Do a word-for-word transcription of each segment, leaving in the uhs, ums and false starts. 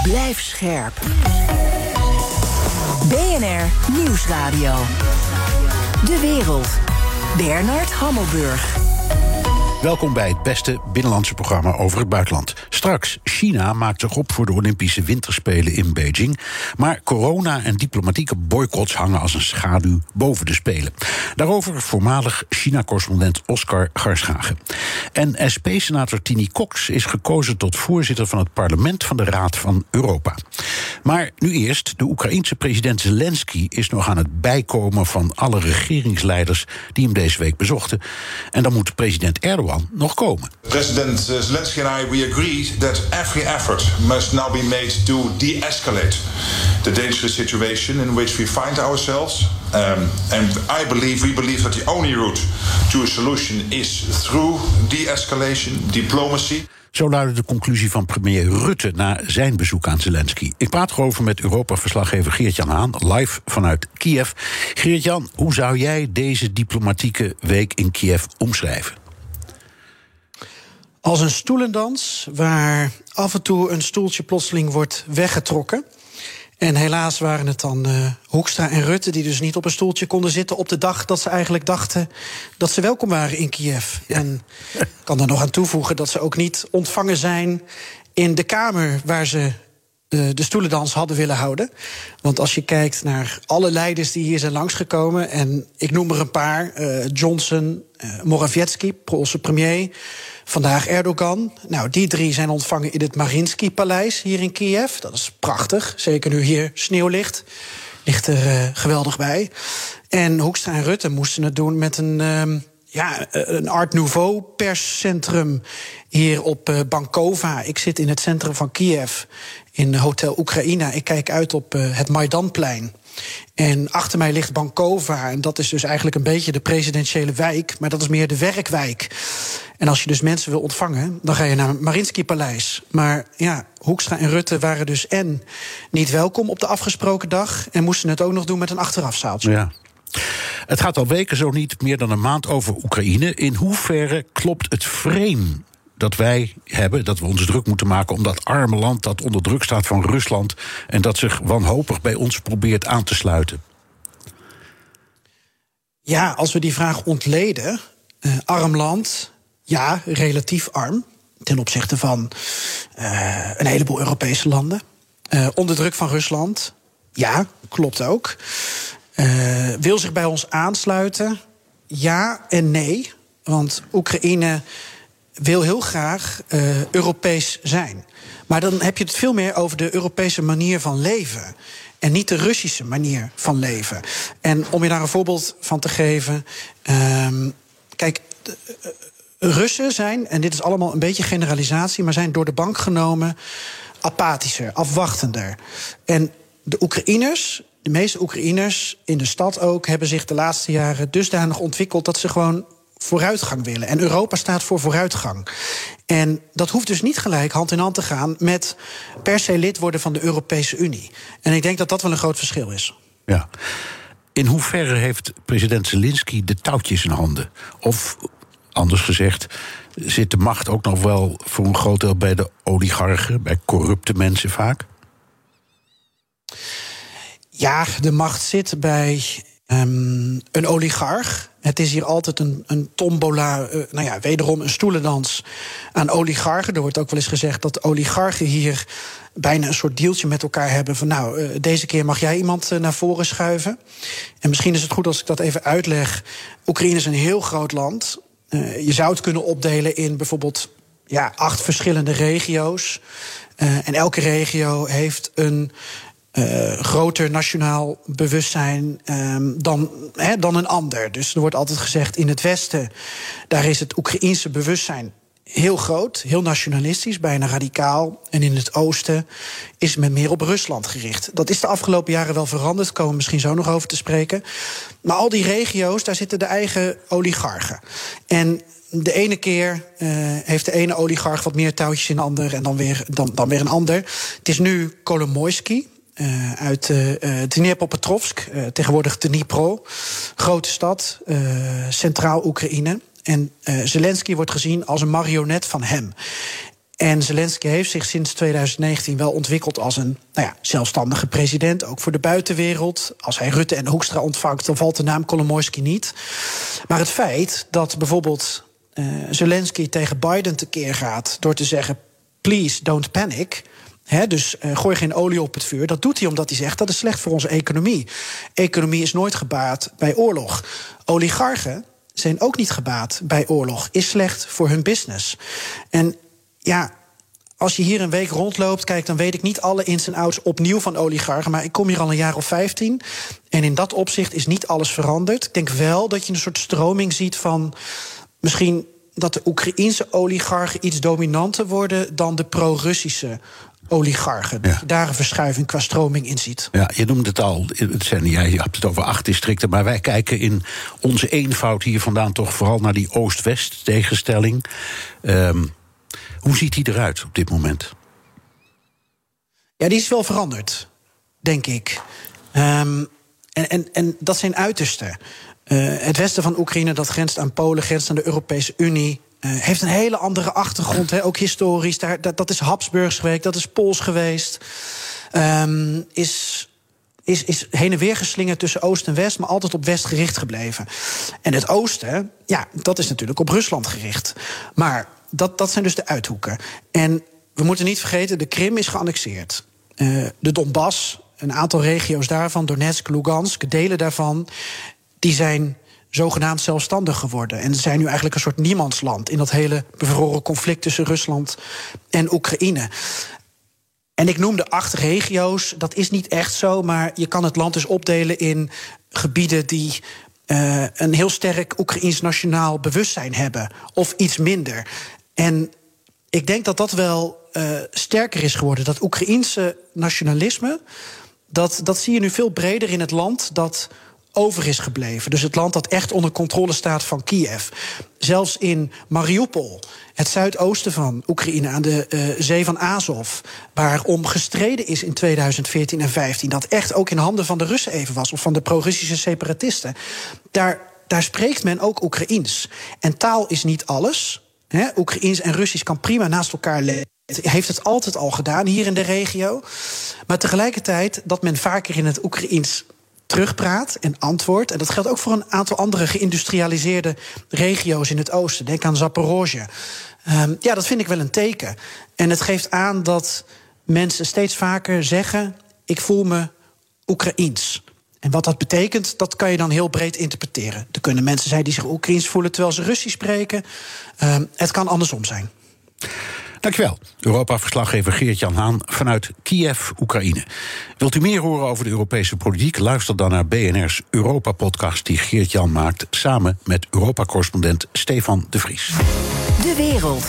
Blijf scherp. B N R Nieuwsradio. De wereld. Bernard Hammelburg. Welkom bij het beste binnenlandse programma over het buitenland. Straks, China maakt zich op voor de Olympische Winterspelen in Beijing. Maar corona en diplomatieke boycotts hangen als een schaduw boven de Spelen. Daarover voormalig China-correspondent Oscar Garschagen. En S P-senator Tini Cox is gekozen tot voorzitter van het parlement van de Raad van Europa. Maar nu eerst, de Oekraïense president Zelensky is nog aan het bijkomen van alle regeringsleiders die hem deze week bezochten. En dan moet president Erdogan nog komen. President Zelensky and I, we agree that every effort must now be made to de-escalate the dangerous situation in which we find ourselves. Um, and I believe, we believe that the only route to a solution is through de-escalation, diplomacy. Zo luidde de conclusie van premier Rutte na zijn bezoek aan Zelensky. Ik praat erover met Europa-verslaggever Geert-Jan Haan, live vanuit Kiev. Geert-Jan, hoe zou jij deze diplomatieke week in Kiev omschrijven? Als een stoelendans waar af en toe een stoeltje plotseling wordt weggetrokken. En helaas waren het dan uh, Hoekstra en Rutte die dus niet op een stoeltje konden zitten op de dag dat ze eigenlijk dachten dat ze welkom waren in Kiev. Ja. En ik kan er nog aan toevoegen dat ze ook niet ontvangen zijn in de kamer waar ze uh, de stoelendans hadden willen houden. Want als je kijkt naar alle leiders die hier zijn langsgekomen, en ik noem er een paar, uh, Johnson, uh, Morawiecki, Poolse premier, vandaag Erdogan. Nou, die drie zijn ontvangen in het Mariinsky-paleis hier in Kiev. Dat is prachtig, zeker nu hier sneeuw ligt. Ligt er uh, geweldig bij. En Hoekstra en Rutte moesten het doen met een, uh, ja, een Art Nouveau perscentrum hier op uh, Bankova. Ik zit in het centrum van Kiev, in Hotel Oekraïna. Ik kijk uit op uh, het Maidanplein. En achter mij ligt Bankova, en dat is dus eigenlijk een beetje de presidentiële wijk, maar dat is meer de werkwijk. En als je dus mensen wil ontvangen, dan ga je naar het Mariinsky-paleis. Maar ja, Hoekstra en Rutte waren dus en niet welkom op de afgesproken dag en moesten het ook nog doen met een achterafzaaltje. Ja. Het gaat al weken, zo niet meer dan een maand over Oekraïne. In hoeverre klopt het frame dat wij hebben, dat we ons druk moeten maken om dat arme land dat onder druk staat van Rusland en dat zich wanhopig bij ons probeert aan te sluiten? Ja, als we die vraag ontleden, uh, arm land, ja, relatief arm ten opzichte van uh, een heleboel Europese landen. Uh, onder druk van Rusland, ja, klopt ook. Uh, wil zich bij ons aansluiten? Ja en nee, want Oekraïne wil heel graag uh, Europees zijn. Maar dan heb je het veel meer over de Europese manier van leven en niet de Russische manier van leven. En om je daar een voorbeeld van te geven, Um, kijk, de, uh, Russen zijn, en dit is allemaal een beetje generalisatie, maar zijn door de bank genomen apathischer, afwachtender. En de Oekraïners, de meeste Oekraïners in de stad ook, hebben zich de laatste jaren dusdanig ontwikkeld dat ze gewoon vooruitgang willen. En Europa staat voor vooruitgang. En dat hoeft dus niet gelijk hand in hand te gaan met per se lid worden van de Europese Unie. En ik denk dat dat wel een groot verschil is. Ja. In hoeverre heeft president Zelensky de touwtjes in handen? Of, anders gezegd, zit de macht ook nog wel voor een groot deel bij de oligarchen, bij corrupte mensen vaak? Ja, de macht zit bij um, een oligarch. Het is hier altijd een, een tombola, uh, nou ja, wederom een stoelendans aan oligarchen. Er wordt ook wel eens gezegd dat oligarchen hier bijna een soort dealtje met elkaar hebben van nou, uh, deze keer mag jij iemand uh, naar voren schuiven. En misschien is het goed als ik dat even uitleg. Oekraïne is een heel groot land. Uh, je zou het kunnen opdelen in bijvoorbeeld ja, acht verschillende regio's. Uh, en elke regio heeft een Uh, groter nationaal bewustzijn um, dan, he, dan een ander. Dus er wordt altijd gezegd, in het Westen, daar is het Oekraïense bewustzijn heel groot, heel nationalistisch, bijna radicaal. En in het oosten is men meer op Rusland gericht. Dat is de afgelopen jaren wel veranderd, daar komen we misschien zo nog over te spreken. Maar al die regio's, daar zitten de eigen oligarchen. En de ene keer uh, heeft de ene oligarch wat meer touwtjes in de ander en dan weer, dan, dan weer een ander. Het is nu Kolomoisky, Uh, uit uh, uh, Dnipropetrovsk, uh, tegenwoordig Dnipro, grote stad, uh, centraal Oekraïne. En uh, Zelensky wordt gezien als een marionet van hem. En Zelensky heeft zich sinds twintig negentien wel ontwikkeld als een nou ja, zelfstandige president, ook voor de buitenwereld. Als hij Rutte en Hoekstra ontvangt, dan valt de naam Kolomoisky niet. Maar het feit dat bijvoorbeeld uh, Zelensky tegen Biden tekeer gaat door te zeggen, please don't panic. He, dus uh, gooi geen olie op het vuur. Dat doet hij omdat hij zegt dat is slecht voor onze economie. Economie is nooit gebaat bij oorlog. Oligarchen zijn ook niet gebaat bij oorlog. Is slecht voor hun business. En ja, als je hier een week rondloopt, kijk, dan weet ik niet alle ins en outs opnieuw van oligarchen. Maar ik kom hier al een jaar of vijftien. En in dat opzicht is niet alles veranderd. Ik denk wel dat je een soort stroming ziet van misschien dat de Oekraïense oligarchen iets dominanter worden dan de pro-Russische oligarchen. Ja. Dat je daar een verschuiving qua stroming in ziet. Ja, je noemde het al, het zijn, ja, je hebt het over acht districten, maar wij kijken in onze eenvoud hier vandaan toch vooral naar die Oost-West tegenstelling. Um, hoe ziet die eruit op dit moment? Ja, die is wel veranderd, denk ik. Um, en, en, en dat zijn uitersten. Uh, het westen van Oekraïne, dat grenst aan Polen, grenst aan de Europese Unie. Uh, heeft een hele andere achtergrond, he, ook historisch. Daar, dat, dat is Habsburgs geweest, dat is Pools geweest. Um, is, is, is heen en weer geslingerd tussen Oost en West, maar altijd op West gericht gebleven. En het Oosten, ja, dat is natuurlijk op Rusland gericht. Maar dat, dat zijn dus de uithoeken. En we moeten niet vergeten, de Krim is geannexeerd. Uh, de Donbass, een aantal regio's daarvan, Donetsk, Lugansk, delen daarvan, die zijn zogenaamd zelfstandig geworden. En zijn nu eigenlijk een soort niemandsland in dat hele bevroren conflict tussen Rusland en Oekraïne. En ik noemde acht regio's, dat is niet echt zo, maar je kan het land dus opdelen in gebieden die uh, een heel sterk Oekraïens nationaal bewustzijn hebben, of iets minder. En ik denk dat dat wel uh, sterker is geworden. Dat Oekraïense nationalisme, dat, dat zie je nu veel breder in het land dat over is gebleven. Dus het land dat echt onder controle staat van Kiev. Zelfs in Mariupol, het zuidoosten van Oekraïne, aan de uh, zee van Azov, waarom gestreden is in tweeduizend veertien en vijftien... dat echt ook in handen van de Russen even was, of van de pro-Russische separatisten. Daar, daar spreekt men ook Oekraïens. En taal is niet alles. He, Oekraïens en Russisch kan prima naast elkaar leven. Heeft het altijd al gedaan hier in de regio. Maar tegelijkertijd dat men vaker in het Oekraïens terugpraat en antwoordt. En dat geldt ook voor een aantal andere geïndustrialiseerde regio's in het oosten. Denk aan Zaporozhye. Um, ja, dat vind ik wel een teken. En het geeft aan dat mensen steeds vaker zeggen, ik voel me Oekraïens. En wat dat betekent, dat kan je dan heel breed interpreteren. Er kunnen mensen zijn die zich Oekraïens voelen terwijl ze Russisch spreken. Um, het kan andersom zijn. Dankjewel, Europa-verslaggever Geert-Jan Haan vanuit Kiev, Oekraïne. Wilt u meer horen over de Europese politiek? Luister dan naar B N R's Europa-podcast die Geert-Jan maakt samen met Europa-correspondent Stefan de Vries. De wereld.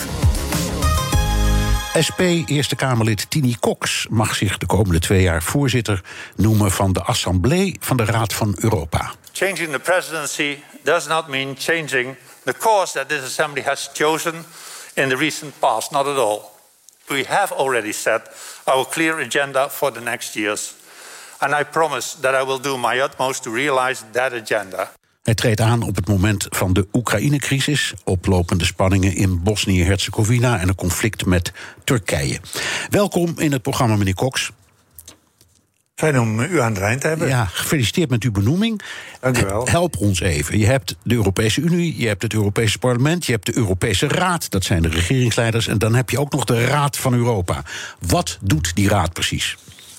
S P Eerste Kamerlid Tini Cox mag zich de komende twee jaar voorzitter noemen van de Assemblée van de Raad van Europa. Changing the presidency does not mean changing the course that this assembly has chosen in the recent past, not at all. We have already set our clear agenda for the next years. And I promise that I will do my utmost to realize that agenda. Hij treedt aan op het moment van de Oekraïne-crisis, oplopende spanningen in Bosnië-Herzegovina en een conflict met Turkije. Welkom in het programma, meneer Cox. Fijn om u aan de lijn te hebben. Ja, gefeliciteerd met uw benoeming. Dank u wel. Help ons even. Je hebt de Europese Unie, je hebt het Europese Parlement, je hebt de Europese Raad, dat zijn de regeringsleiders, en dan heb je ook nog de Raad van Europa. Wat doet die Raad precies?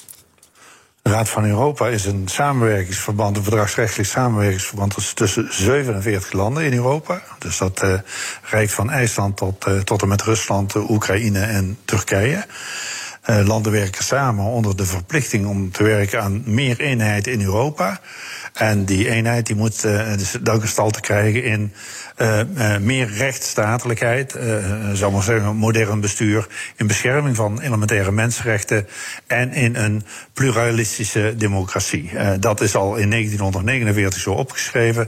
De Raad van Europa is een samenwerkingsverband, een verdragsrechtelijk samenwerkingsverband tussen zevenenveertig landen in Europa. Dus dat uh, reikt van IJsland tot, uh, tot en met Rusland, uh, Oekraïne en Turkije. Uh, landen werken samen onder de verplichting om te werken aan meer eenheid in Europa. En die eenheid die moet uh, dus ook gestalte krijgen in uh, uh, meer rechtsstatelijkheid, uh, zou maar zeggen modern bestuur, in bescherming van elementaire mensenrechten en in een pluralistische democratie. Uh, dat is al in negentien negenenveertig zo opgeschreven.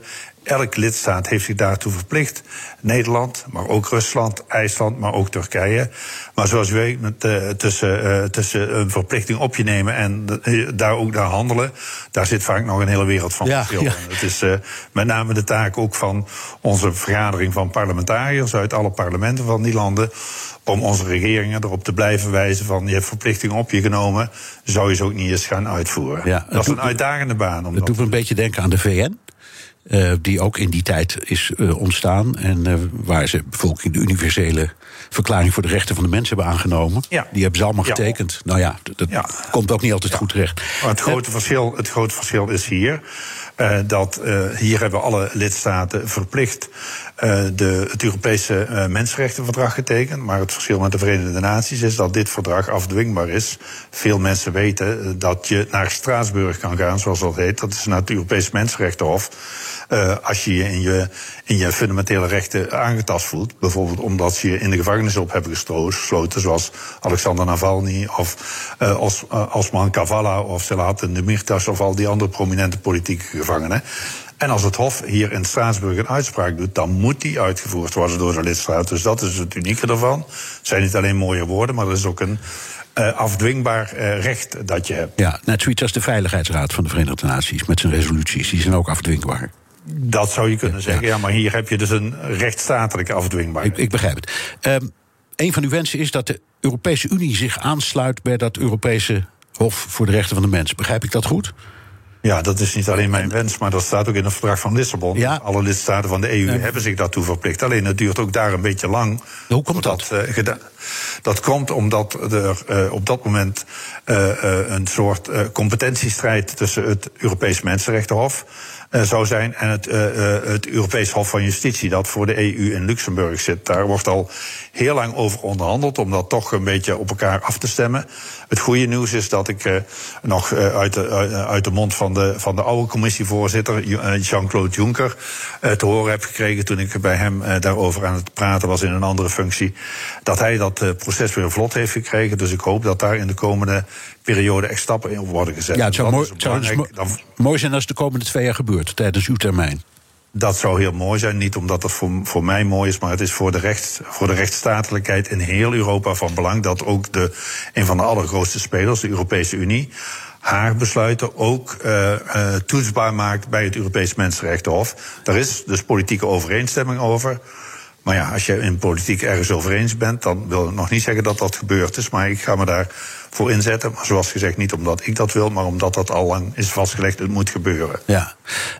elk lidstaat heeft zich daartoe verplicht. Nederland, maar ook Rusland, IJsland, maar ook Turkije. Maar zoals u weet, met, uh, tussen, uh, tussen een verplichting op je nemen en uh, daar ook naar handelen, daar zit vaak nog een hele wereld van ja, verschil. Ja. Het is uh, met name de taak ook van onze vergadering van parlementariërs uit alle parlementen van die landen, om onze regeringen erop te blijven wijzen van je hebt verplichtingen op je genomen, zou je ze ook niet eens gaan uitvoeren. Ja, dat is een uitdagende baan. Om het doet me een beetje denken aan de V N. Uh, die ook in die tijd is uh, ontstaan. En uh, waar ze bijvoorbeeld de universele verklaring voor de rechten van de mens hebben aangenomen. Ja. Die hebben ze allemaal getekend. Ja. Nou ja, dat ja. komt ook niet altijd ja. goed terecht. Maar het grote, uh, verschil, het grote verschil is hier Uh, dat uh, hier hebben alle lidstaten verplicht uh, de, het Europese uh, Mensenrechtenverdrag getekend. Maar het verschil met de Verenigde Naties is dat dit verdrag afdwingbaar is. Veel mensen weten uh, dat je naar Straatsburg kan gaan, zoals dat heet. Dat is naar het Europees Mensenrechtenhof. Uh, als je je in, je in je fundamentele rechten aangetast voelt. Bijvoorbeeld omdat ze je in de gevangenis op hebben gesloten, zoals Alexander Navalny of uh, Os, uh, Osman Kavala of Selahattin Demirtas of al die andere prominente politieke gevangenen. En als het Hof hier in Straatsburg een uitspraak doet, dan moet die uitgevoerd worden door de lidstaat. Dus dat is het unieke ervan. Het zijn niet alleen mooie woorden, maar er is ook een uh, afdwingbaar uh, recht dat je hebt. Ja, net zoiets als de Veiligheidsraad van de Verenigde Naties met zijn resoluties. Die zijn ook afdwingbaar. Dat zou je kunnen zeggen, ja, maar hier heb je dus een rechtsstatelijke afdwingbaarheid. Ik, ik begrijp het. Um, een van uw wensen is dat de Europese Unie zich aansluit bij dat Europese Hof voor de Rechten van de Mens. Begrijp ik dat goed? Ja, dat is niet alleen mijn wens, maar dat staat ook in het verdrag van Lissabon. Ja. Alle lidstaten van de E U ja. hebben zich daartoe verplicht. Alleen het duurt ook daar een beetje lang. Hoe komt dat? Uh, geda- dat komt omdat er uh, op dat moment uh, uh, een soort uh, competentiestrijd tussen het Europees Mensenrechtenhof Uh, zou zijn en het, uh, uh, het Europees Hof van Justitie, dat voor de E U in Luxemburg zit. Daar wordt al heel lang over onderhandeld om dat toch een beetje op elkaar af te stemmen. Het goede nieuws is dat ik uh, nog uh, uit, de, uh, uit de mond van de, van de oude commissievoorzitter, uh, Jean-Claude Juncker, uh, te horen heb gekregen toen ik bij hem uh, daarover aan het praten was in een andere functie, dat hij dat uh, proces weer vlot heeft gekregen. Dus ik hoop dat daar in de komende periode echt stappen in worden gezet. Ja, het zou, mooi, zou dus mo- dan, mooi zijn als de komende twee jaar gebeurt, tijdens uw termijn. Dat zou heel mooi zijn, niet omdat het voor, voor mij mooi is, maar het is voor de, recht, voor de rechtsstatelijkheid in heel Europa van belang dat ook de, een van de allergrootste spelers, de Europese Unie, haar besluiten ook uh, uh, toetsbaar maakt bij het Europees Mensenrechtenhof. Daar is dus politieke overeenstemming over. Maar ja, als je in politiek ergens over eens bent, dan wil ik nog niet zeggen dat dat gebeurd is. Maar ik ga me daarvoor inzetten. Maar zoals gezegd, niet omdat ik dat wil, maar omdat dat al lang is vastgelegd. Het moet gebeuren. Ja,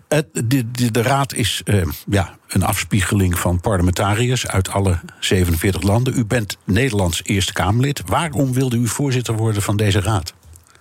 de, de, de Raad is uh, ja, een afspiegeling van parlementariërs uit alle zevenenveertig landen. U bent Nederlands Eerste Kamerlid. Waarom wilde u voorzitter worden van deze Raad?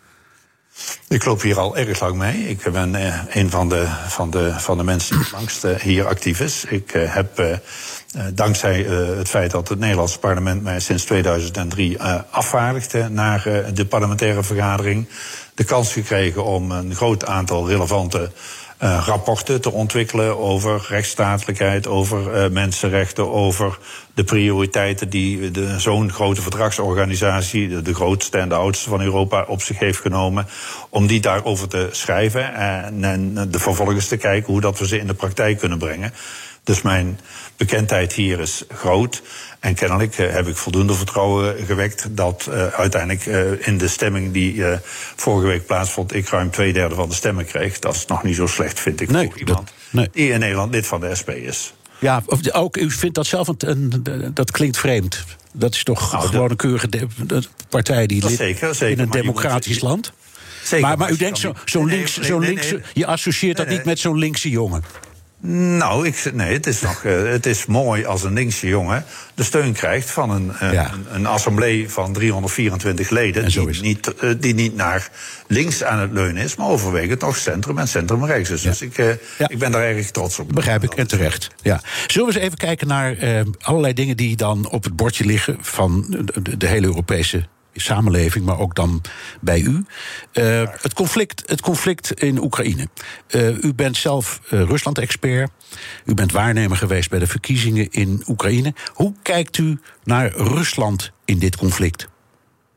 Ik loop hier al erg lang mee. Ik ben uh, een van de, van, de, van de mensen die het langst uh, hier actief is. Ik uh, heb, uh, uh, dankzij uh, het feit dat het Nederlandse parlement mij sinds tweeduizend drie uh, afvaardigde naar uh, de parlementaire vergadering, de kans gekregen om een groot aantal relevante Uh, rapporten te ontwikkelen over rechtsstatelijkheid, over uh, mensenrechten, over de prioriteiten die de, zo'n grote verdragsorganisatie, de, de grootste en de oudste van Europa, op zich heeft genomen, om die daarover te schrijven en, en de vervolgens te kijken hoe dat we ze in de praktijk kunnen brengen. Dus mijn bekendheid hier is groot. En kennelijk uh, heb ik voldoende vertrouwen gewekt dat uh, uiteindelijk uh, in de stemming die uh, vorige week plaatsvond, ik ruim twee derde van de stemmen kreeg. Dat is nog niet zo slecht, vind ik, nee, voor iemand dat, nee. die in Nederland lid van de S P is. Ja, ook u vindt dat zelf, een, een, dat klinkt vreemd. Dat is toch nou, gewoon een keurige de, de partij die lid zeker, zeker, in een democratisch moet, land? Zeker, maar, maar u denkt, zo'n zo nee, links, nee, zo nee, links, nee, je associeert nee, dat niet met zo'n linkse jongen? Nou, ik, nee, het is, nog, uh, het is mooi als een linkse jongen de steun krijgt van een, uh, ja. een, een assemblee van driehonderdvierentwintig leden die niet, uh, die niet naar links aan het leunen is, maar overwegend toch centrum en centrumrechts is. Ja. Dus ik, uh, ja. ik ben daar erg trots op. Begrijp ik, en terecht. Ja. Zullen we eens even kijken naar uh, allerlei dingen die dan op het bordje liggen van de, de hele Europese samenleving, maar ook dan bij u. Uh, het, conflict, het conflict in Oekraïne. Uh, u bent zelf uh, Rusland-expert. U bent waarnemer geweest bij de verkiezingen in Oekraïne. Hoe kijkt u naar Rusland in dit conflict?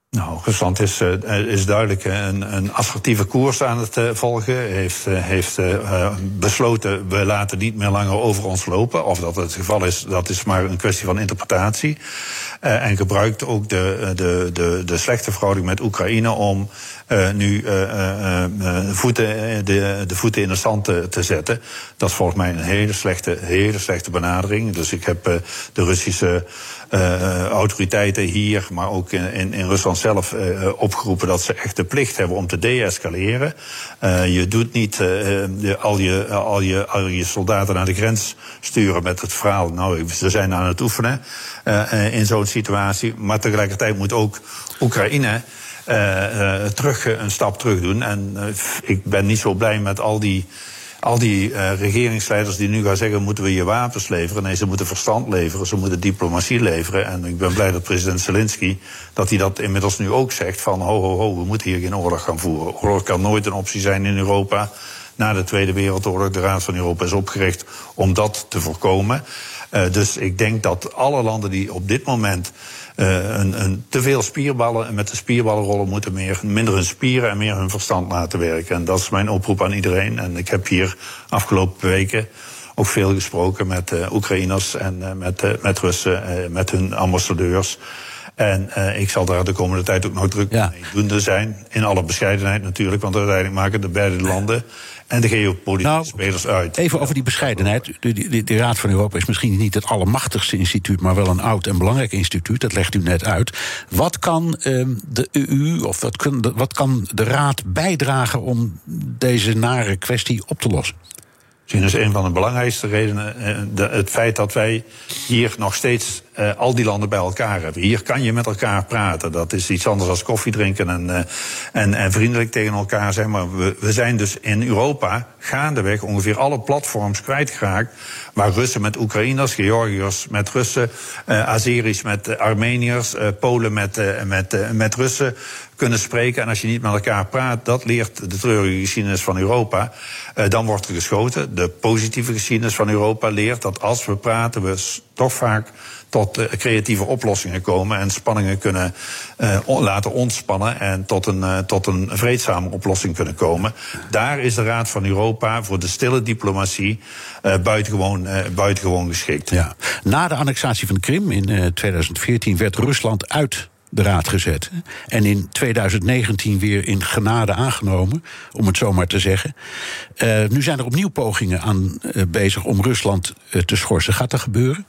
Nou, Rusland is, uh, is duidelijk een, een assertieve koers aan het uh, volgen. Heeft, uh, heeft uh, besloten, we laten niet meer langer over ons lopen. Of dat het geval is, dat is maar een kwestie van interpretatie. Uh, en gebruikt ook de, de, de, de slechte verhouding met Oekraïne om uh, nu uh, uh, uh, voeten, de, de voeten in de zand te, te zetten. Dat is volgens mij een hele slechte, hele slechte benadering. Dus ik heb uh, de Russische uh, autoriteiten hier, maar ook in, in, in Rusland zelf uh, opgeroepen dat ze echt de plicht hebben om te de-escaleren. Uh, je doet niet uh, de, al, je, al, je, al je soldaten naar de grens sturen met het verhaal, nou, ze zijn aan het oefenen uh, in zo'n situatie. Maar tegelijkertijd moet ook Oekraïne uh, uh, terug, uh, een stap terug doen. En uh, ik ben niet zo blij met al die Al die uh, regeringsleiders die nu gaan zeggen, moeten we je wapens leveren? Nee, ze moeten verstand leveren, ze moeten diplomatie leveren. En ik ben blij dat president Zelensky, dat hij dat inmiddels nu ook zegt, van ho, ho, ho, we moeten hier geen oorlog gaan voeren. Oorlog kan nooit een optie zijn in Europa. Na de Tweede Wereldoorlog, de Raad van Europa is opgericht om dat te voorkomen. Uh, dus ik denk dat alle landen die op dit moment Uh, een, een te veel spierballen en met de spierballen rollen moeten meer, minder hun spieren en meer hun verstand laten werken. En dat is mijn oproep aan iedereen. En ik heb hier afgelopen weken ook veel gesproken met uh, Oekraïners en uh, met, uh, met Russen, uh, met hun ambassadeurs. En uh, ik zal daar de komende tijd ook nog druk ja. mee doende zijn. In alle bescheidenheid natuurlijk, want uiteindelijk maken de beide landen en de geopolitieke nou, spelers uit. Even over die bescheidenheid. De, de, de Raad van Europa is misschien niet het allermachtigste instituut, maar wel een oud en belangrijk instituut. Dat legt u net uit. Wat kan um, de E U of wat, kun, wat kan de Raad bijdragen om deze nare kwestie op te lossen? Misschien is een van de belangrijkste redenen de, het feit dat wij hier nog steeds uh, al die landen bij elkaar hebben. Hier kan je met elkaar praten. Dat is iets anders dan koffie drinken en, uh, en, en vriendelijk tegen elkaar zijn. Maar we, we zijn dus in Europa gaandeweg ongeveer alle platforms kwijtgeraakt waar Russen met Oekraïners, Georgiërs met Russen, uh, Azeris met Armeniërs, uh, Polen met, uh, met, uh, met Russen kunnen spreken. En als je niet met elkaar praat, dat leert de treurige geschiedenis van Europa. Uh, dan wordt er geschoten. De positieve geschiedenis van Europa leert dat als we praten, we toch vaak tot uh, creatieve oplossingen komen en spanningen kunnen uh, laten ontspannen en tot een, uh, tot een vreedzame oplossing kunnen komen. Daar is de Raad van Europa voor de stille diplomatie uh, buitengewoon, uh, buitengewoon geschikt. Ja. Na de annexatie van de Krim in uh, tweeduizend veertien werd Rusland uit de Raad gezet. En in tweeduizend negentien weer in genade aangenomen, om het zo maar te zeggen. Uh, nu zijn er opnieuw pogingen aan uh, bezig om Rusland uh, te schorsen. Gaat dat gebeuren?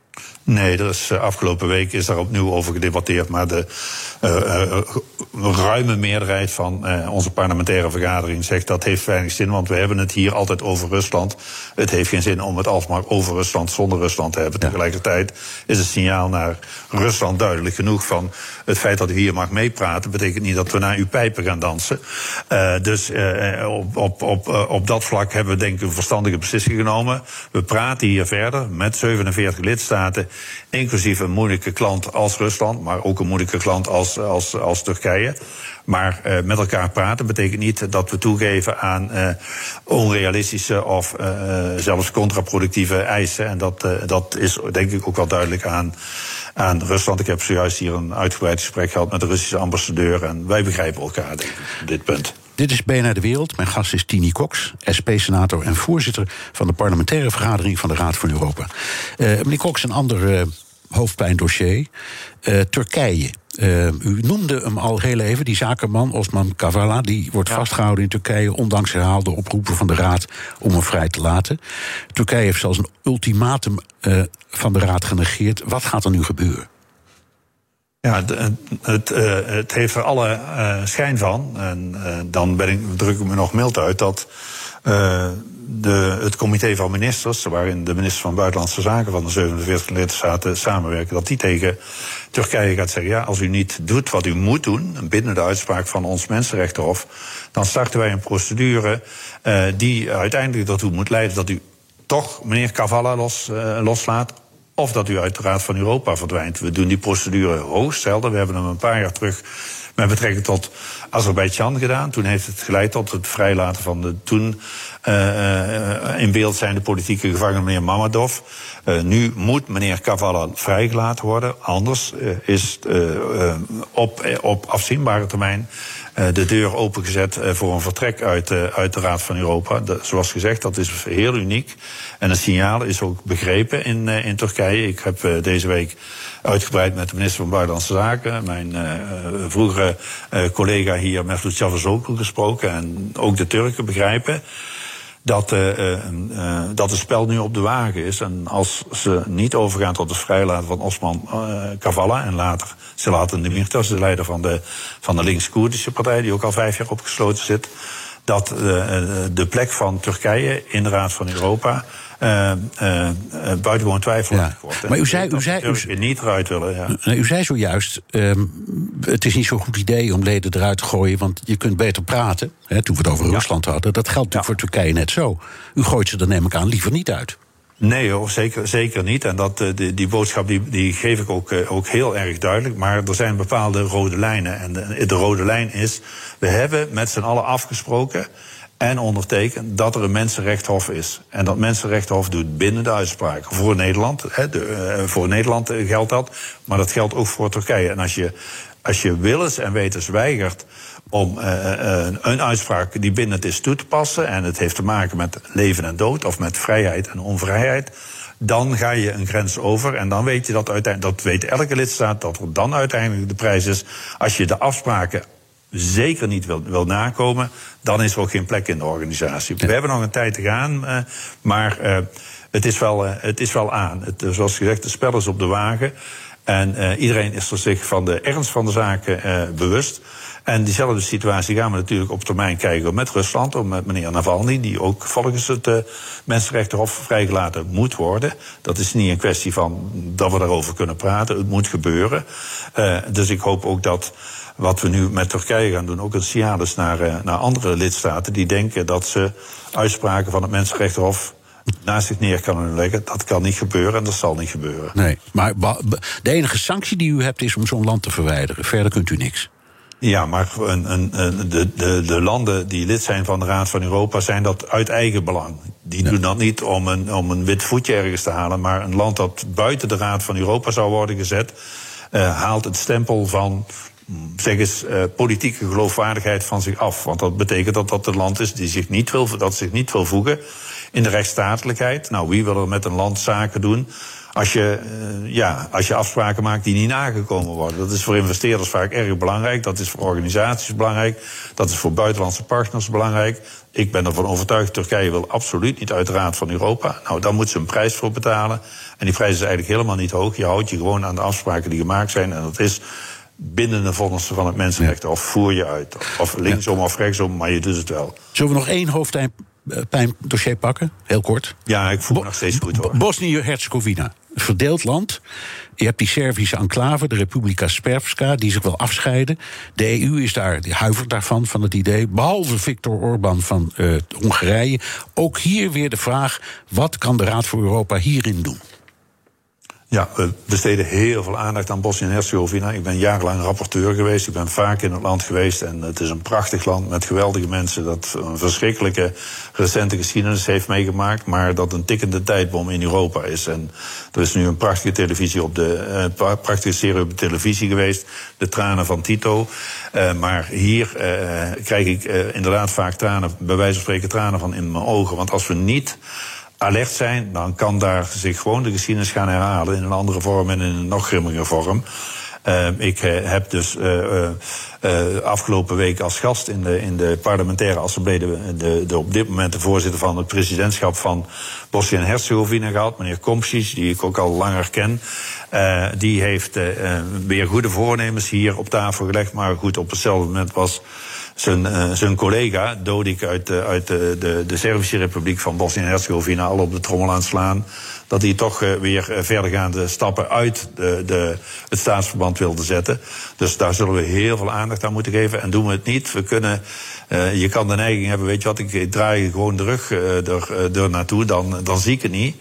Nee, er is, uh, afgelopen week is daar opnieuw over gedebatteerd. Maar de uh, uh, ruime meerderheid van uh, onze parlementaire vergadering zegt dat heeft weinig zin. Want we hebben het hier altijd over Rusland. Het heeft geen zin om het alsmaar over Rusland zonder Rusland te hebben. Ja. Tegelijkertijd is het signaal naar Rusland duidelijk genoeg van het feit dat u hier mag meepraten betekent niet dat we naar uw pijpen gaan dansen. Uh, dus uh, op, op, op, uh, op dat vlak hebben we denk ik een verstandige beslissing genomen. We praten hier verder met zevenenveertig lidstaten, inclusief een moeilijke klant als Rusland, maar ook een moeilijke klant als, als, als Turkije. Maar uh, met elkaar praten betekent niet dat we toegeven aan uh, onrealistische of uh, zelfs contraproductieve eisen. En dat, uh, dat is denk ik ook wel duidelijk aan, aan Rusland. Ik heb zojuist hier een uitgebreid gesprek gehad met de Russische ambassadeur. En wij begrijpen elkaar, denk ik, op dit punt. Dit is B N R De Wereld. Mijn gast is Tini Cox, S P-senator en voorzitter van de parlementaire vergadering van de Raad van Europa. Uh, meneer Cox, een ander uh, hoofdpijndossier. Uh, Turkije. Uh, u noemde hem al heel even, die zakenman Osman Kavala. Die wordt ja. vastgehouden in Turkije, ondanks herhaalde oproepen van de Raad om hem vrij te laten. Turkije heeft zelfs een ultimatum uh, van de Raad genegeerd. Wat gaat er nu gebeuren? Ja, het, het, uh, het heeft er alle uh, schijn van. En uh, dan ben ik, druk ik me nog mild uit dat uh, de, het comité van ministers, waarin de minister van Buitenlandse Zaken van de zevenenveertig lidstaten samenwerken, dat die tegen Turkije gaat zeggen, ja, als u niet doet wat u moet doen, binnen de uitspraak van ons Mensenrechtenhof, dan starten wij een procedure uh, die uiteindelijk ertoe moet leiden dat u toch meneer Kavala los, uh, loslaat, of dat u uit de Raad van Europa verdwijnt. We doen die procedure hoogst zelden. We hebben hem een paar jaar terug met betrekking tot Azerbeidzjan gedaan. Toen heeft het geleid tot het vrijlaten van de toen uh, in beeld zijnde politieke gevangene meneer Mammadov. Uh, nu moet meneer Kavala vrijgelaten worden. Anders uh, is uh, uh, op, op afzienbare termijn uh, de deur opengezet uh, voor een vertrek uit, uh, uit de Raad van Europa. De, zoals gezegd, dat is heel uniek. En het signaal is ook begrepen in, uh, in Turkije. Ik heb uh, deze week uitgebreid met de minister van Buitenlandse Zaken, mijn uh, vroegere uh, collega hier, Mevlut Cavusoglu, gesproken. En ook de Turken begrijpen dat, uh, uh, uh, dat het spel nu op de wagen is. En als ze niet overgaan tot het vrijlaten van Osman uh, Kavala en later Selahattin Demirtas, de leider van de, van de links-Koerdische partij, die ook al vijf jaar opgesloten zit, dat uh, de plek van Turkije in de Raad van Europa Uh, uh, uh, buitengewoon twijfelachtig wordt. Ja. Maar u zei, u zei, u zei niet eruit willen. Ja. Nee, u zei zojuist, um, het is niet zo'n goed idee om leden eruit te gooien, want je kunt beter praten. Hè, toen we het over ja. Rusland hadden, dat geldt natuurlijk ja. voor Turkije net zo. U gooit ze er, neem ik aan, liever niet uit. Nee hoor, zeker, zeker niet. En dat, die, die boodschap die, die geef ik ook, ook heel erg duidelijk. Maar er zijn bepaalde rode lijnen. En de, de rode lijn is, we hebben met z'n allen afgesproken en ondertekend dat er een mensenrechtenhof is. En dat mensenrechtenhof doet binnen de uitspraak. Voor Nederland, hè, de, uh, voor Nederland geldt dat, maar dat geldt ook voor Turkije. En als je, als je willens en wetens weigert om uh, uh, een uitspraak die bindend is toe te passen, en het heeft te maken met leven en dood, of met vrijheid en onvrijheid, dan ga je een grens over. En dan weet je dat uiteindelijk, dat weet elke lidstaat, dat er dan uiteindelijk de prijs is, als je de afspraken zeker niet wil, wil nakomen, dan is er ook geen plek in de organisatie. We hebben nog een tijd te gaan, uh, maar uh, het, is wel, uh, het is wel aan. Het, uh, zoals gezegd, het spel is op de wagen. En uh, iedereen is er zich van de ernst van de zaken uh, bewust. En diezelfde situatie gaan we natuurlijk op termijn krijgen met Rusland, of met meneer Navalny, die ook volgens het uh, Mensenrechtenhof vrijgelaten moet worden. Dat is niet een kwestie van dat we daarover kunnen praten. Het moet gebeuren. Uh, dus ik hoop ook dat wat we nu met Turkije gaan doen ook een signaal is naar, uh, naar andere lidstaten die denken dat ze uitspraken van het Mensenrechtenhof naast zich neer kunnen leggen. Dat kan niet gebeuren en dat zal niet gebeuren. Nee, maar de enige sanctie die u hebt is om zo'n land te verwijderen. Verder kunt u niks. Ja, maar een, een, een, de, de, de landen die lid zijn van de Raad van Europa zijn dat uit eigen belang. Die ja. doen dat niet om een, om een wit voetje ergens te halen, maar een land dat buiten de Raad van Europa zou worden gezet, uh, haalt het stempel van, zeg eens, uh, politieke geloofwaardigheid van zich af. Want dat betekent dat dat een land is die zich niet wil, dat zich niet wil voegen in de rechtsstatelijkheid. Nou, wie wil er met een land zaken doen als je, uh, ja, als je afspraken maakt die niet nagekomen worden? Dat is voor investeerders vaak erg belangrijk. Dat is voor organisaties belangrijk. Dat is voor buitenlandse partners belangrijk. Ik ben ervan overtuigd, Turkije wil absoluut niet uit de Raad van Europa. Nou, daar moet ze een prijs voor betalen. En die prijs is eigenlijk helemaal niet hoog. Je houdt je gewoon aan de afspraken die gemaakt zijn. En dat is binnen de vonnissen van het mensenrechten. Of voer je uit. Of linksom of rechtsom, maar je doet het wel. Zullen we nog één hoofdpijndossier pakken? Heel kort. Ja, ik voel me nog steeds goed, hoor. Bosnië-Herzegovina. Een verdeeld land. Je hebt die Servische enclave, de Republika Srpska, die zich wil afscheiden. De E U is daar, die huivert daarvan, van het idee. Behalve Viktor Orbán van uh, Hongarije. Ook hier weer de vraag, wat kan de Raad voor Europa hierin doen? Ja, we besteden heel veel aandacht aan Bosnië en Herzegovina. Ik ben jarenlang rapporteur geweest. Ik ben vaak in het land geweest. En het is een prachtig land met geweldige mensen dat een verschrikkelijke recente geschiedenis heeft meegemaakt, maar dat een tikkende tijdbom in Europa is. En er is nu een prachtige televisie op de, uh, prachtige serie op de televisie geweest, De Tranen van Tito. Uh, maar hier uh, krijg ik uh, inderdaad vaak tranen, bij wijze van spreken tranen van in mijn ogen. Want als we niet alert zijn, dan kan daar zich gewoon de geschiedenis gaan herhalen in een andere vorm en in een nog grimmiger vorm. Uh, ik uh, heb dus uh, uh, uh, afgelopen week als gast in de, in de parlementaire assemblee de, de, de op dit moment de voorzitter van het presidentschap van Bosnië en Herzegovina gehad, meneer Komšić, die ik ook al langer ken. Uh, die heeft uh, weer goede voornemens hier op tafel gelegd, maar goed, op hetzelfde moment was zijn, uh, zijn collega, Dodik uit, uh, uit de, de, de Servische Republiek van Bosnië en Herzegovina, al op de trommel aan het slaan, dat hij toch uh, weer uh, verdergaande stappen uit de, de, het staatsverband wilde zetten. Dus daar zullen we heel veel aandacht aan moeten geven. En doen we het niet, we kunnen, uh, je kan de neiging hebben, weet je wat, ik draai gewoon de rug uh, er, uh, er naartoe, dan, dan zie ik het niet.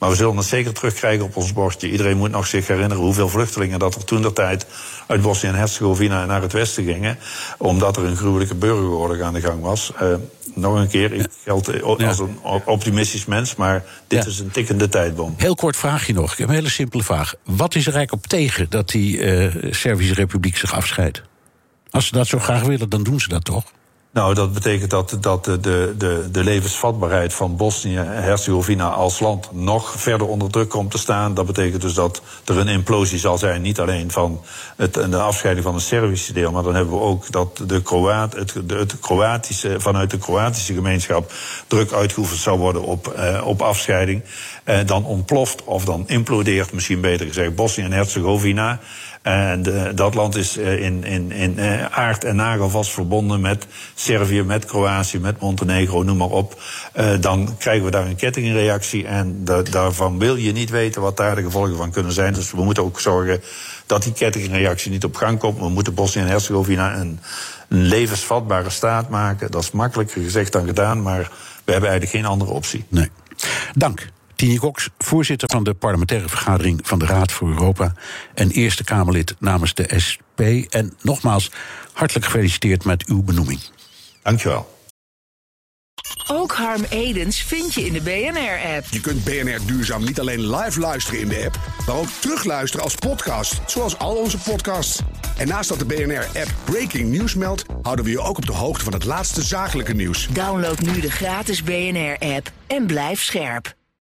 Maar we zullen het zeker terugkrijgen op ons bordje. Iedereen moet nog zich herinneren hoeveel vluchtelingen dat er toen der tijd uit Bosnië en Herzegovina naar het westen gingen, omdat er een gruwelijke burgeroorlog aan de gang was. Uh, nog een keer, ik geld als een optimistisch mens, maar dit ja. is een tikkende tijdbom. Heel kort vraagje nog, ik heb een hele simpele vraag. Wat is er eigenlijk op tegen dat die uh, Servische Republiek zich afscheidt? Als ze dat zo graag willen, dan doen ze dat toch? Nou, dat betekent dat, dat de, de, de levensvatbaarheid van Bosnië en Herzegovina als land nog verder onder druk komt te staan. Dat betekent dus dat er een implosie zal zijn, niet alleen van het, de afscheiding van het Servische deel, maar dan hebben we ook dat de Kroaat, het, de, het Kroatische, vanuit de Kroatische gemeenschap druk uitgeoefend zal worden op, uh, op afscheiding. Uh, dan ontploft of dan implodeert, misschien beter gezegd, Bosnië en Herzegovina. En uh, dat land is uh, in, in, in uh, aard en nagelvast verbonden met Servië, met Kroatië, met Montenegro, noem maar op. Uh, dan krijgen we daar een kettingreactie en da- daarvan wil je niet weten wat daar de gevolgen van kunnen zijn. Dus we moeten ook zorgen dat die kettingreactie niet op gang komt. We moeten Bosnië en Herzegovina een, een levensvatbare staat maken. Dat is makkelijker gezegd dan gedaan, maar we hebben eigenlijk geen andere optie. Nee. Dank. Tini Cox, voorzitter van de parlementaire vergadering van de Raad voor Europa en Eerste Kamerlid namens de S P. En nogmaals, hartelijk gefeliciteerd met uw benoeming. Dankjewel. Ook Harm Edens vind je in de B N R-app. Je kunt B N R Duurzaam niet alleen live luisteren in de app, maar ook terugluisteren als podcast, zoals al onze podcasts. En naast dat de B N R-app Breaking News meldt, houden we je ook op de hoogte van het laatste zakelijke nieuws. Download nu de gratis B N R-app en blijf scherp.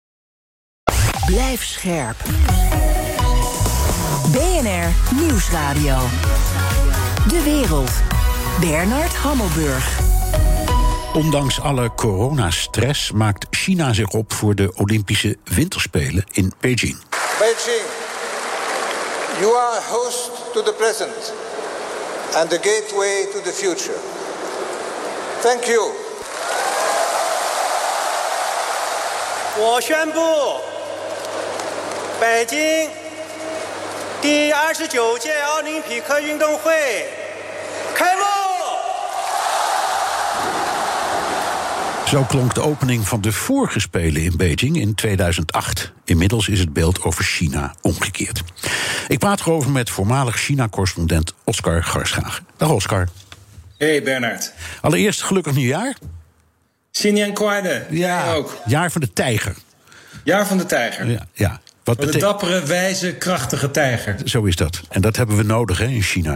Blijf scherp. B N R Nieuwsradio. De wereld. Bernard Hammelburg. Ondanks alle coronastress maakt China zich op voor de Olympische Winterspelen in Beijing. Beijing, you are host to the present and the gateway to the future. Thank you. 我宣布，北京第二十九届奥林匹克运动会开幕。 Zo klonk de opening van de vorige Spelen in Beijing in tweeduizend acht. Inmiddels is het beeld over China omgekeerd. Ik praat erover met voormalig China-correspondent Oscar Garschagen. Dag Oscar. Hey Bernard. Allereerst gelukkig nieuwjaar. Xinjiang Kwaide. Ja, jij ook. Jaar van de tijger. Jaar van de tijger. Ja, ja. Wat Wat een bete- dappere, wijze, krachtige tijger. Zo is dat. En dat hebben we nodig hè, in China.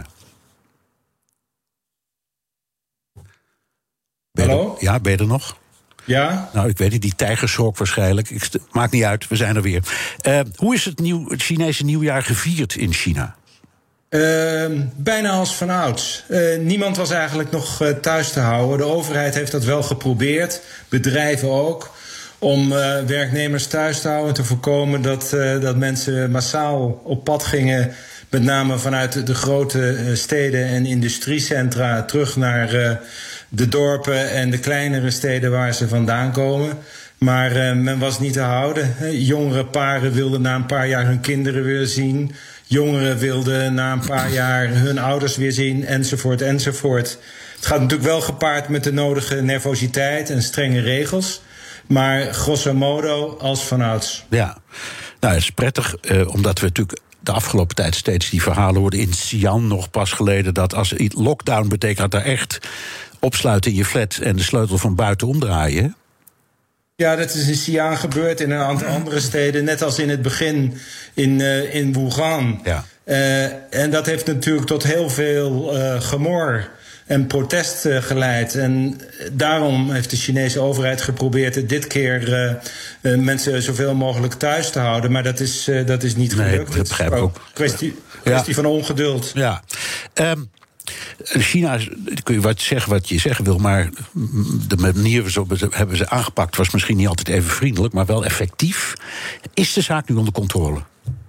Ben je Hallo? er- ja, ben je er nog? Ja? Nou, ik weet niet, die tijger schrok waarschijnlijk. Ik st- maakt niet uit, we zijn er weer. Uh, hoe is het, nieuw, het Chinese nieuwjaar gevierd in China? Uh, bijna als vanouds. Uh, niemand was eigenlijk nog uh, thuis te houden. De overheid heeft dat wel geprobeerd, bedrijven ook, om uh, werknemers thuis te houden en te voorkomen dat, uh, dat mensen massaal op pad gingen, met name vanuit de grote uh, steden en industriecentra terug naar uh, de dorpen en de kleinere steden waar ze vandaan komen. Maar uh, men was niet te houden. Jongere paren wilden na een paar jaar hun kinderen weer zien. Jongeren wilden na een paar jaar hun ouders weer zien, enzovoort, enzovoort. Het gaat natuurlijk wel gepaard met de nodige nervositeit en strenge regels. Maar grosso modo als vanouds. Ja, nou, het is prettig, uh, omdat we natuurlijk de afgelopen tijd steeds die verhalen hoorden. In Xi'an nog pas geleden, dat als er lockdown betekent, dat er echt opsluiten in je flat en de sleutel van buiten omdraaien. Ja, dat is in Xi'an gebeurd, in een aantal andere steden, net als in het begin in, uh, in Wuhan. Ja. Uh, en dat heeft natuurlijk tot heel veel uh, gemor en protest uh, geleid. En daarom heeft de Chinese overheid geprobeerd het dit keer uh, uh, mensen zoveel mogelijk thuis te houden. Maar dat is, uh, dat is niet gelukt. Nee, dat begrijp ik ook. Een kwestie, kwestie ja. van ongeduld. Ja. Um, China, kun je wat zeggen wat je zeggen wil, maar de manier waarop ze hebben ze aangepakt was misschien niet altijd even vriendelijk, maar wel effectief. Is de zaak nu onder controle?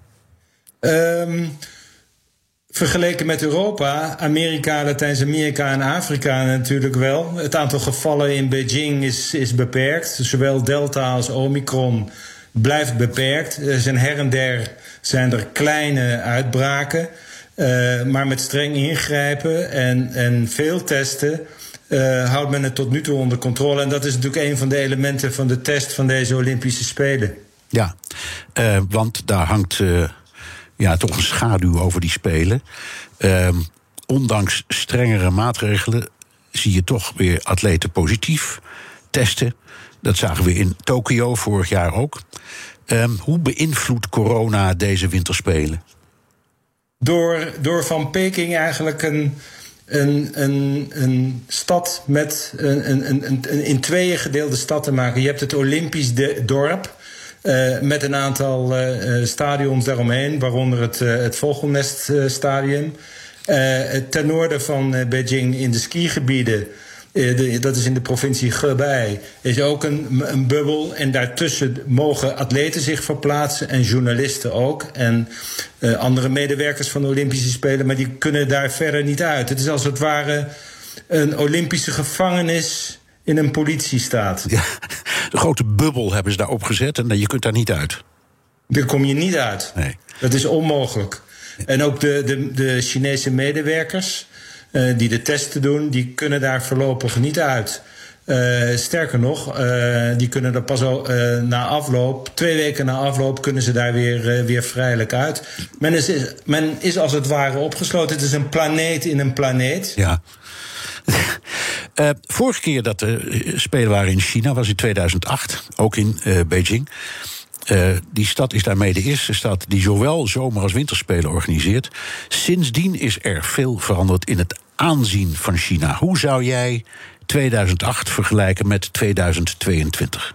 Um, vergeleken met Europa, Amerika, Latijns-Amerika en Afrika natuurlijk wel. Het aantal gevallen in Beijing is, is beperkt. Zowel Delta als Omicron blijft beperkt. Er zijn her en der zijn er kleine uitbraken. Uh, maar met streng ingrijpen en, en veel testen uh, houdt men het tot nu toe onder controle. En dat is natuurlijk een van de elementen van de test van deze Olympische Spelen. Ja, uh, want daar hangt uh, ja, toch een schaduw over die Spelen. Uh, ondanks strengere maatregelen zie je toch weer atleten positief testen. Dat zagen we in Tokio vorig jaar ook. Uh, hoe beïnvloedt corona deze winterspelen? Door, door van Peking eigenlijk een, een, een, een stad met een, een, een, een in tweeën gedeelde stad te maken. Je hebt het Olympisch de, dorp uh, met een aantal uh, stadions daaromheen, waaronder het, uh, het Vogelneststadion. Uh, ten noorden van uh, Beijing in de skigebieden, uh, de, dat is in de provincie Hebei, is ook een, een bubbel. En daartussen mogen atleten zich verplaatsen en journalisten ook. En uh, andere medewerkers van de Olympische Spelen, maar die kunnen daar verder niet uit. Het is als het ware een Olympische gevangenis in een politiestaat. Ja, de grote bubbel hebben ze daar opgezet en je kunt daar niet uit. Daar kom je niet uit. Nee. Dat is onmogelijk. En ook de, de, de Chinese medewerkers uh, die de testen doen, die kunnen daar voorlopig niet uit. Uh, sterker nog, uh, die kunnen er pas al, uh, na afloop, twee weken na afloop, kunnen ze daar weer, uh, weer vrijelijk uit. Men is, men is als het ware opgesloten. Het is een planeet in een planeet. Ja. Uh, vorige keer dat de Spelen waren in China was in tweeduizend acht, ook in uh, Beijing. Uh, die stad is daarmee de eerste stad die zowel zomer- als winterspelen organiseert. Sindsdien is er veel veranderd in het aanzien van China. Hoe zou jij tweeduizend acht vergelijken met tweeduizend tweeëntwintig?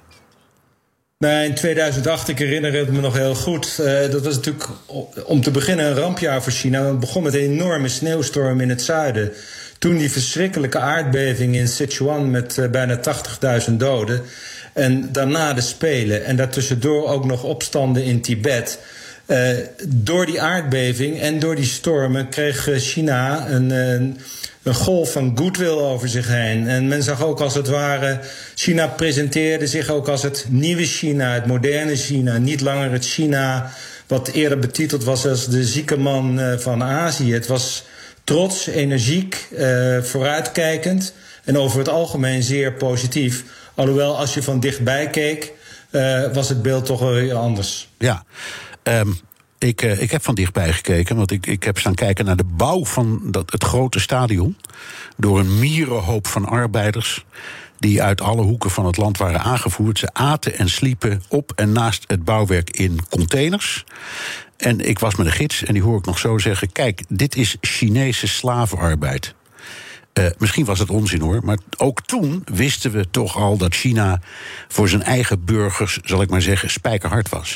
Nou, in tweeduizend acht, ik herinner het me nog heel goed. Uh, dat was natuurlijk om te beginnen een rampjaar voor China. Het begon met een enorme sneeuwstorm in het zuiden. Toen die verschrikkelijke aardbeving in Sichuan met uh, bijna tachtigduizend doden. En daarna de Spelen. En daartussendoor ook nog opstanden in Tibet. Uh, door die aardbeving en door die stormen kreeg China een, een, een golf van goodwill over zich heen. En men zag ook als het ware, China presenteerde zich ook als het nieuwe China, het moderne China. Niet langer het China wat eerder betiteld was als de zieke man van Azië. Het was trots, energiek, uh, vooruitkijkend en over het algemeen zeer positief. Alhoewel, als je van dichtbij keek, uh, was het beeld toch wel weer anders. Ja, um, ik, uh, ik heb van dichtbij gekeken, want ik, ik heb staan kijken naar de bouw van dat, het grote stadion. Door een mierenhoop van arbeiders die uit alle hoeken van het land waren aangevoerd. Ze aten en sliepen op en naast het bouwwerk in containers. En ik was met een gids en die hoor ik nog zo zeggen: kijk, dit is Chinese slavenarbeid. Uh, misschien was het onzin hoor, maar ook toen wisten we toch al dat China voor zijn eigen burgers, zal ik maar zeggen, spijkerhard was.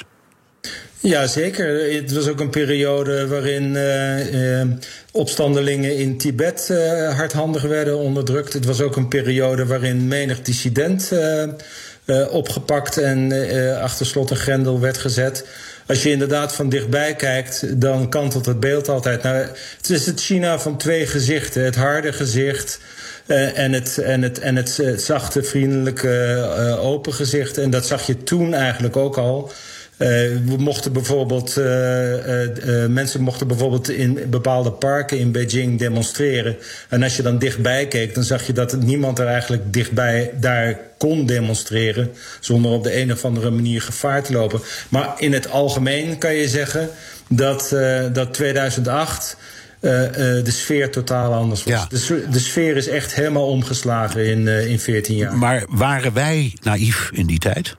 Ja, zeker. Het was ook een periode waarin uh, uh, opstandelingen in Tibet uh, hardhandig werden onderdrukt. Het was ook een periode waarin menig dissident uh, uh, opgepakt en uh, achter slot en grendel werd gezet. Als je inderdaad van dichtbij kijkt, dan kantelt het beeld altijd. Nou, het is het China van twee gezichten. Het harde gezicht uh, en, het, en, het, en het, het zachte, vriendelijke, uh, open gezicht. En dat zag je toen eigenlijk ook al. Uh, we mochten bijvoorbeeld, uh, uh, uh, mensen mochten bijvoorbeeld in bepaalde parken in Beijing demonstreren. En als je dan dichtbij keek, dan zag je dat niemand er eigenlijk dichtbij daar kon demonstreren, zonder op de een of andere manier gevaar te lopen. Maar in het algemeen kan je zeggen dat, uh, dat tweeduizend acht uh, uh, de sfeer totaal anders was. Ja. De, de sfeer is echt helemaal omgeslagen in, uh, in veertien jaar. Maar waren wij naïef in die tijd?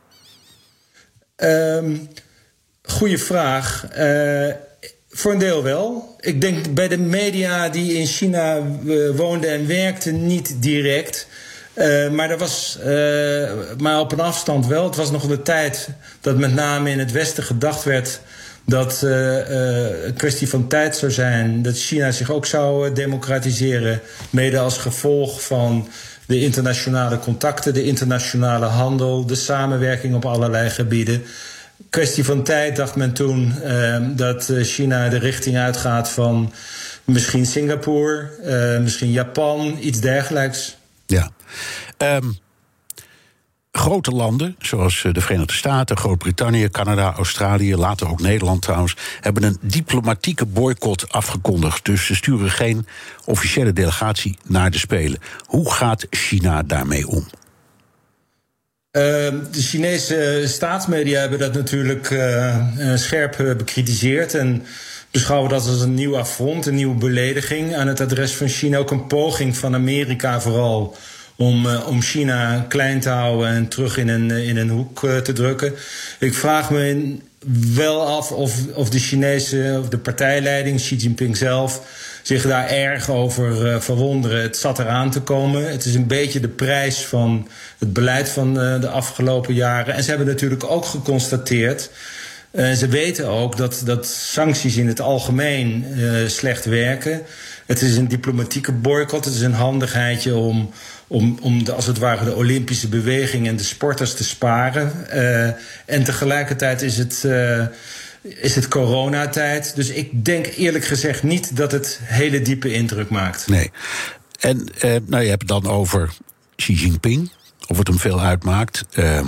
Um, goeie vraag. Uh, voor een deel wel. Ik denk bij de media die in China uh, woonden en werkten niet direct. Uh, maar er was, uh, maar op een afstand wel. Het was nog de tijd dat met name in het Westen gedacht werd dat uh, uh, een kwestie van tijd zou zijn, dat China zich ook zou democratiseren, mede als gevolg van de internationale contacten, de internationale handel, de samenwerking op allerlei gebieden. Kwestie van tijd dacht men toen uh, dat China de richting uitgaat van misschien Singapore, uh, misschien Japan, iets dergelijks. Ja. Um, grote landen, zoals de Verenigde Staten, Groot-Brittannië, Canada, Australië, later ook Nederland trouwens, hebben een diplomatieke boycott afgekondigd. Dus ze sturen geen officiële delegatie naar de Spelen. Hoe gaat China daarmee om? de Chinese staatsmedia hebben dat natuurlijk uh, scherp uh, bekritiseerd en beschouwen dat als een nieuw affront, een nieuwe belediging aan het adres van China. Ook een poging van Amerika vooral om, uh, om China klein te houden en terug in een, in een hoek uh, te drukken. Ik vraag me in, wel af of, of de Chinese, of de partijleiding, Xi Jinping zelf, zich daar erg over uh, verwonderen. Het zat eraan te komen. Het is een beetje de prijs van het beleid van uh, de afgelopen jaren. En ze hebben natuurlijk ook geconstateerd, uh, ze weten ook dat, dat sancties in het algemeen uh, slecht werken. Het is een diplomatieke boycott. Het is een handigheidje om, om, om de, als het ware de Olympische beweging en de sporters te sparen. Uh, en tegelijkertijd is het, uh, is het coronatijd. Dus ik denk eerlijk gezegd niet dat het hele diepe indruk maakt. Nee. En uh, nou, je hebt het dan over Xi Jinping, of het hem veel uitmaakt. Uh,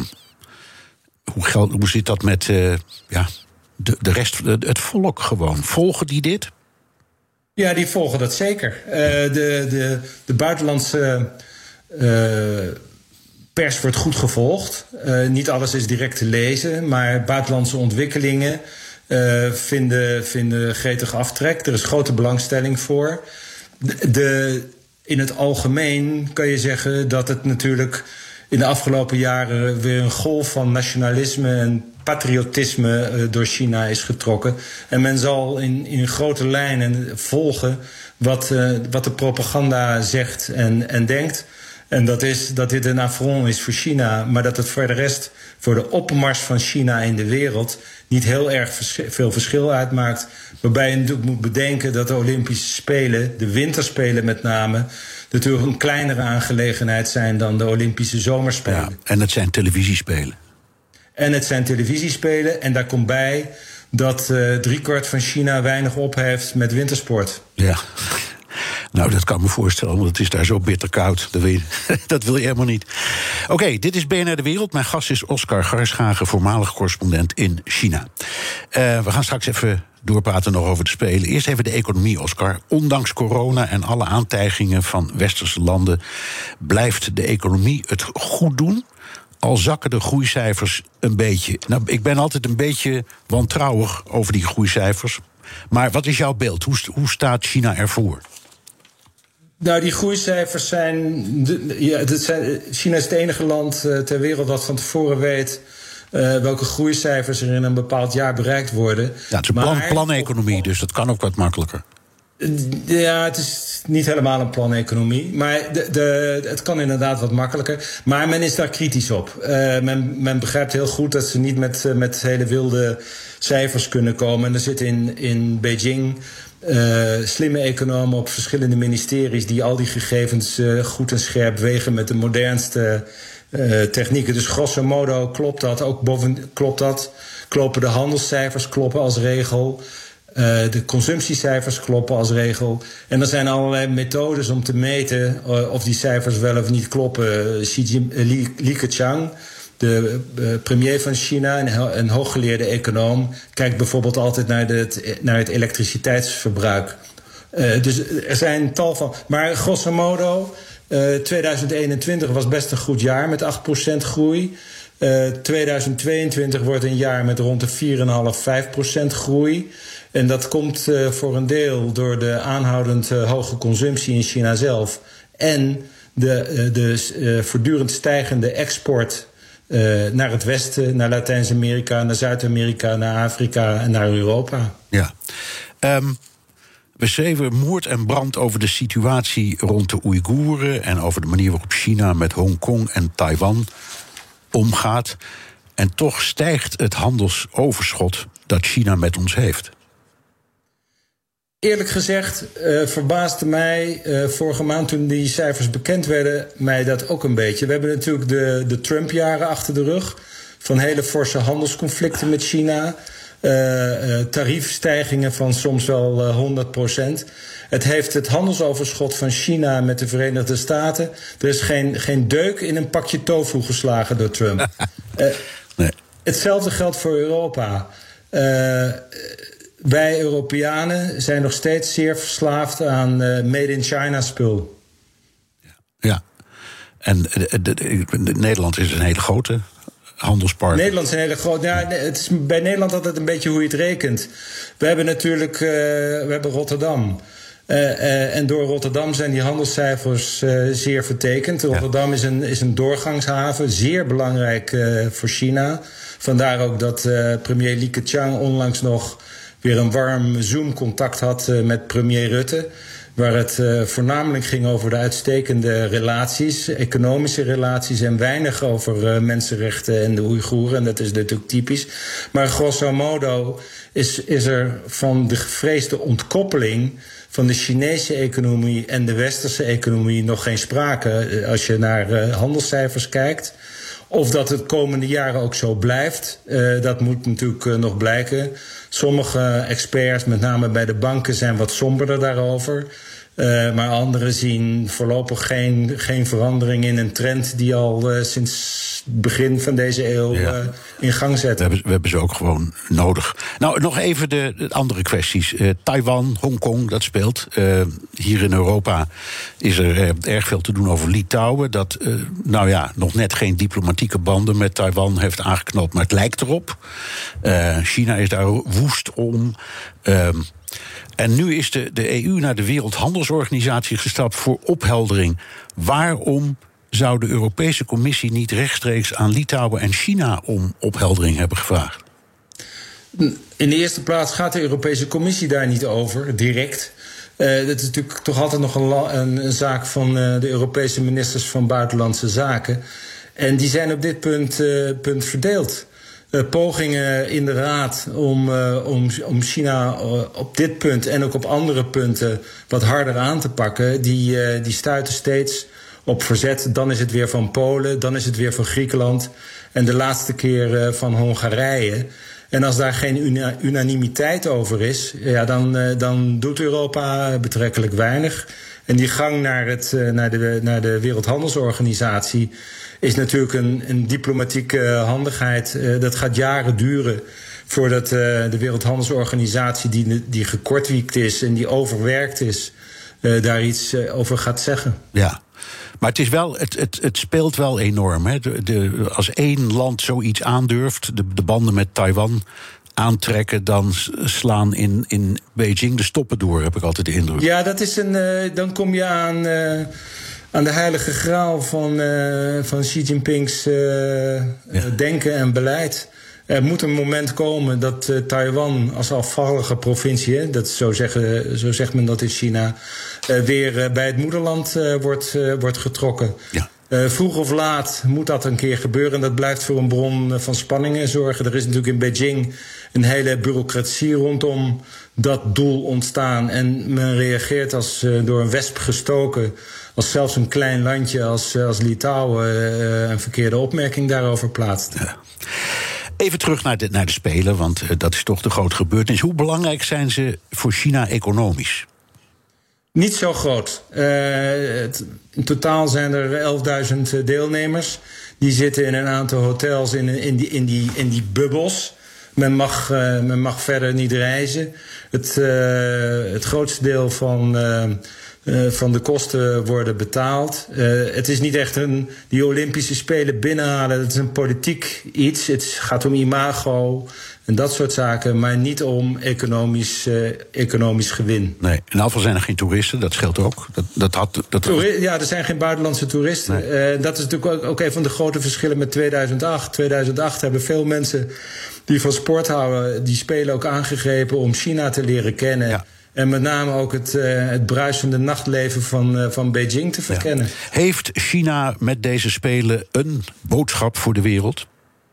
hoe, geld, hoe zit dat met uh, ja, de, de rest, het volk gewoon? Volgen die dit? Ja, die volgen dat zeker. Uh, de, de, de buitenlandse uh, pers wordt goed gevolgd. Uh, niet alles is direct te lezen, maar buitenlandse ontwikkelingen uh, vinden, vinden gretig aftrek. Er is grote belangstelling voor. De, de, in het algemeen kan je zeggen dat het natuurlijk in de afgelopen jaren weer een golf van nationalisme en patriotisme uh, door China is getrokken. En men zal in, in grote lijnen volgen wat, uh, wat de propaganda zegt en, en denkt. En dat is dat dit een affront is voor China, maar dat het voor de rest, voor de opmars van China in de wereld, niet heel erg vers- veel verschil uitmaakt. Waarbij je natuurlijk moet bedenken dat de Olympische Spelen, de winterspelen met name, natuurlijk een kleinere aangelegenheid zijn dan de Olympische zomerspelen. Ja, en het zijn televisiespelen. En het zijn televisiespelen. En daar komt bij dat uh, driekwart van China weinig op heeft met wintersport. Ja, nou dat kan me voorstellen, want het is daar zo bitter koud. Dat wil je, dat wil je helemaal niet. Oké, okay, dit is B N R De Wereld. Mijn gast is Oscar Garschagen, voormalig correspondent in China. Uh, we gaan straks even doorpraten nog over de Spelen. Eerst even de economie, Oscar. Ondanks corona en alle aantijgingen van westerse landen blijft de economie het goed doen, al zakken de groeicijfers een beetje. Nou, ik ben altijd een beetje wantrouwig over die groeicijfers. Maar wat is jouw beeld? Hoe, hoe staat China ervoor? Nou, die groeicijfers zijn, ja, het zijn... China is het enige land uh, ter wereld dat van tevoren weet uh, welke groeicijfers er in een bepaald jaar bereikt worden. Ja, het is een plan, planeconomie, dus dat kan ook wat makkelijker. Ja, het is niet helemaal een planeconomie. Maar de, de, het kan inderdaad wat makkelijker. Maar men is daar kritisch op. Uh, men, men begrijpt heel goed dat ze niet met, met hele wilde cijfers kunnen komen. En er zitten in, in Beijing uh, slimme economen op verschillende ministeries die al die gegevens uh, goed en scherp wegen met de modernste uh, technieken. Dus grosso modo klopt dat. Ook boven klopt dat. Kloppen de handelscijfers kloppen als regel. Uh, de consumptiecijfers kloppen als regel. En er zijn allerlei methodes om te meten uh, of die cijfers wel of niet kloppen. Xi Jin, uh, Li, Li Keqiang, de uh, premier van China, een, een hooggeleerde econoom, kijkt bijvoorbeeld altijd naar, de, naar het elektriciteitsverbruik. Uh, dus er zijn tal van. Maar grosso modo, uh, tweeduizend eenentwintig was best een goed jaar met acht procent groei. Uh, tweeduizend tweeëntwintig wordt een jaar met rond de vier komma vijf, vijf procent groei. En dat komt uh, voor een deel door de aanhoudend uh, hoge consumptie in China zelf. En de, uh, de uh, voortdurend stijgende export uh, naar het westen, naar Latijns-Amerika, naar Zuid-Amerika, naar Afrika en naar Europa. Ja. Um, we schreven moord en brand over de situatie rond de Oeigoeren en over de manier waarop China met Hongkong en Taiwan omgaat. En toch stijgt het handelsoverschot dat China met ons heeft. Eerlijk gezegd uh, verbaasde mij uh, vorige maand toen die cijfers bekend werden, mij dat ook een beetje. We hebben natuurlijk de, de Trump-jaren achter de rug, van hele forse handelsconflicten met China, uh, uh, tariefstijgingen van soms wel uh, honderd procent. Het heeft het handelsoverschot van China met de Verenigde Staten. Er is geen, geen deuk in een pakje tofu geslagen door Trump. uh, nee. Hetzelfde geldt voor Europa. Uh, Wij Europeanen zijn nog steeds zeer verslaafd aan uh, made in China spul. Ja. En de, de, de, de, Nederland is een hele grote handelspartner. Nederland is een hele grote. Ja, het is bij Nederland altijd een beetje hoe je het rekent. We hebben natuurlijk uh, we hebben Rotterdam. Uh, uh, en door Rotterdam zijn die handelscijfers uh, zeer vertekend. Rotterdam ja. is, een, is een doorgangshaven, zeer belangrijk uh, voor China. Vandaar ook dat uh, premier Li Keqiang onlangs nog weer een warm Zoom-contact had uh, met premier Rutte. Waar het uh, voornamelijk ging over de uitstekende relaties, economische relaties, en weinig over uh, mensenrechten en de Oeigoeren. En dat is natuurlijk typisch. Maar grosso modo is, is er van de gevreesde ontkoppeling van de Chinese economie en de westerse economie nog geen sprake als je naar uh, handelscijfers kijkt. Of dat het komende jaren ook zo blijft, uh, dat moet natuurlijk uh, nog blijken. Sommige experts, met name bij de banken, zijn wat somberder daarover. Uh, maar anderen zien voorlopig geen, geen verandering in een trend die al uh, sinds het begin van deze eeuw ja. uh, in gang zet. We hebben, we hebben ze ook gewoon nodig. Nou, nog even de, de andere kwesties. Uh, Taiwan, Hongkong, dat speelt. Uh, hier in Europa is er uh, erg veel te doen over Litouwen. Dat, uh, nou ja, nog net geen diplomatieke banden met Taiwan heeft aangeknoopt, maar het lijkt erop. Uh, China is daar woest om. Uh, En nu is de, de E U naar de Wereldhandelsorganisatie gestapt voor opheldering. Waarom zou de Europese Commissie niet rechtstreeks aan Litouwen en China om opheldering hebben gevraagd? In de eerste plaats gaat de Europese Commissie daar niet over, direct. Uh, dat is natuurlijk toch altijd nog een, een, een zaak van uh, de Europese ministers van Buitenlandse Zaken. En die zijn op dit punt, uh, punt verdeeld. Uh, pogingen in de Raad om, uh, om, om China uh, op dit punt en ook op andere punten wat harder aan te pakken, die, uh, die stuiten steeds op verzet. Dan is het weer van Polen, dan is het weer van Griekenland en de laatste keer uh, van Hongarije. En als daar geen una- unanimiteit over is, ja, dan, uh, dan doet Europa betrekkelijk weinig. En die gang naar, het, uh, naar, de, naar de Wereldhandelsorganisatie is natuurlijk een, een diplomatieke handigheid. Uh, dat gaat jaren duren voordat uh, de Wereldhandelsorganisatie, die, die gekortwiekt is en die overwerkt is, uh, daar iets uh, over gaat zeggen. Ja. Maar het, is wel, het, het, het speelt wel enorm. Hè? De, de, als één land zoiets aandurft, de, de banden met Taiwan aantrekken, dan slaan in, in Beijing de stoppen door, heb ik altijd de indruk. Ja, dat is een. Uh, dan kom je aan. Uh, aan de heilige graal van, uh, van Xi Jinping's uh, ja. denken en beleid. Er moet een moment komen dat uh, Taiwan als afvallige provincie, hè, dat zo, zeggen, zo zegt men dat in China, uh, weer uh, bij het moederland uh, wordt, uh, wordt getrokken. Ja. Uh, vroeg of laat moet dat een keer gebeuren en dat blijft voor een bron van spanningen zorgen. Er is natuurlijk in Beijing een hele bureaucratie rondom dat doel ontstaan. En men reageert als uh, door een wesp gestoken, als zelfs een klein landje als, als Litouwen uh, een verkeerde opmerking daarover plaatst. Ja. Even terug naar de, naar de Spelen, want uh, dat is toch de grote gebeurtenis. Hoe belangrijk zijn ze voor China economisch? Niet zo groot. Uh, het, in totaal zijn er elfduizend deelnemers. Die zitten in een aantal hotels in, in, die, in, die, in die bubbels. Men mag, uh, men mag verder niet reizen. Het, uh, het grootste deel van, uh, uh, van de kosten worden betaald. Uh, het is niet echt een, die Olympische Spelen binnenhalen. Het is een politiek iets. Het gaat om imago en dat soort zaken, maar niet om economisch, uh, economisch gewin. Nee, in ieder geval zijn er geen toeristen, dat scheelt ook. Dat, dat had, dat... Toeri- ja, er zijn geen buitenlandse toeristen. Nee. Uh, dat is natuurlijk ook, ook een van de grote verschillen met tweeduizend acht. tweeduizend acht hebben veel mensen die van sport houden, die Spelen ook aangegrepen om China te leren kennen. Ja. En met name ook het, uh, het bruisende nachtleven van, uh, van Beijing te verkennen. Ja. Heeft China met deze Spelen een boodschap voor de wereld?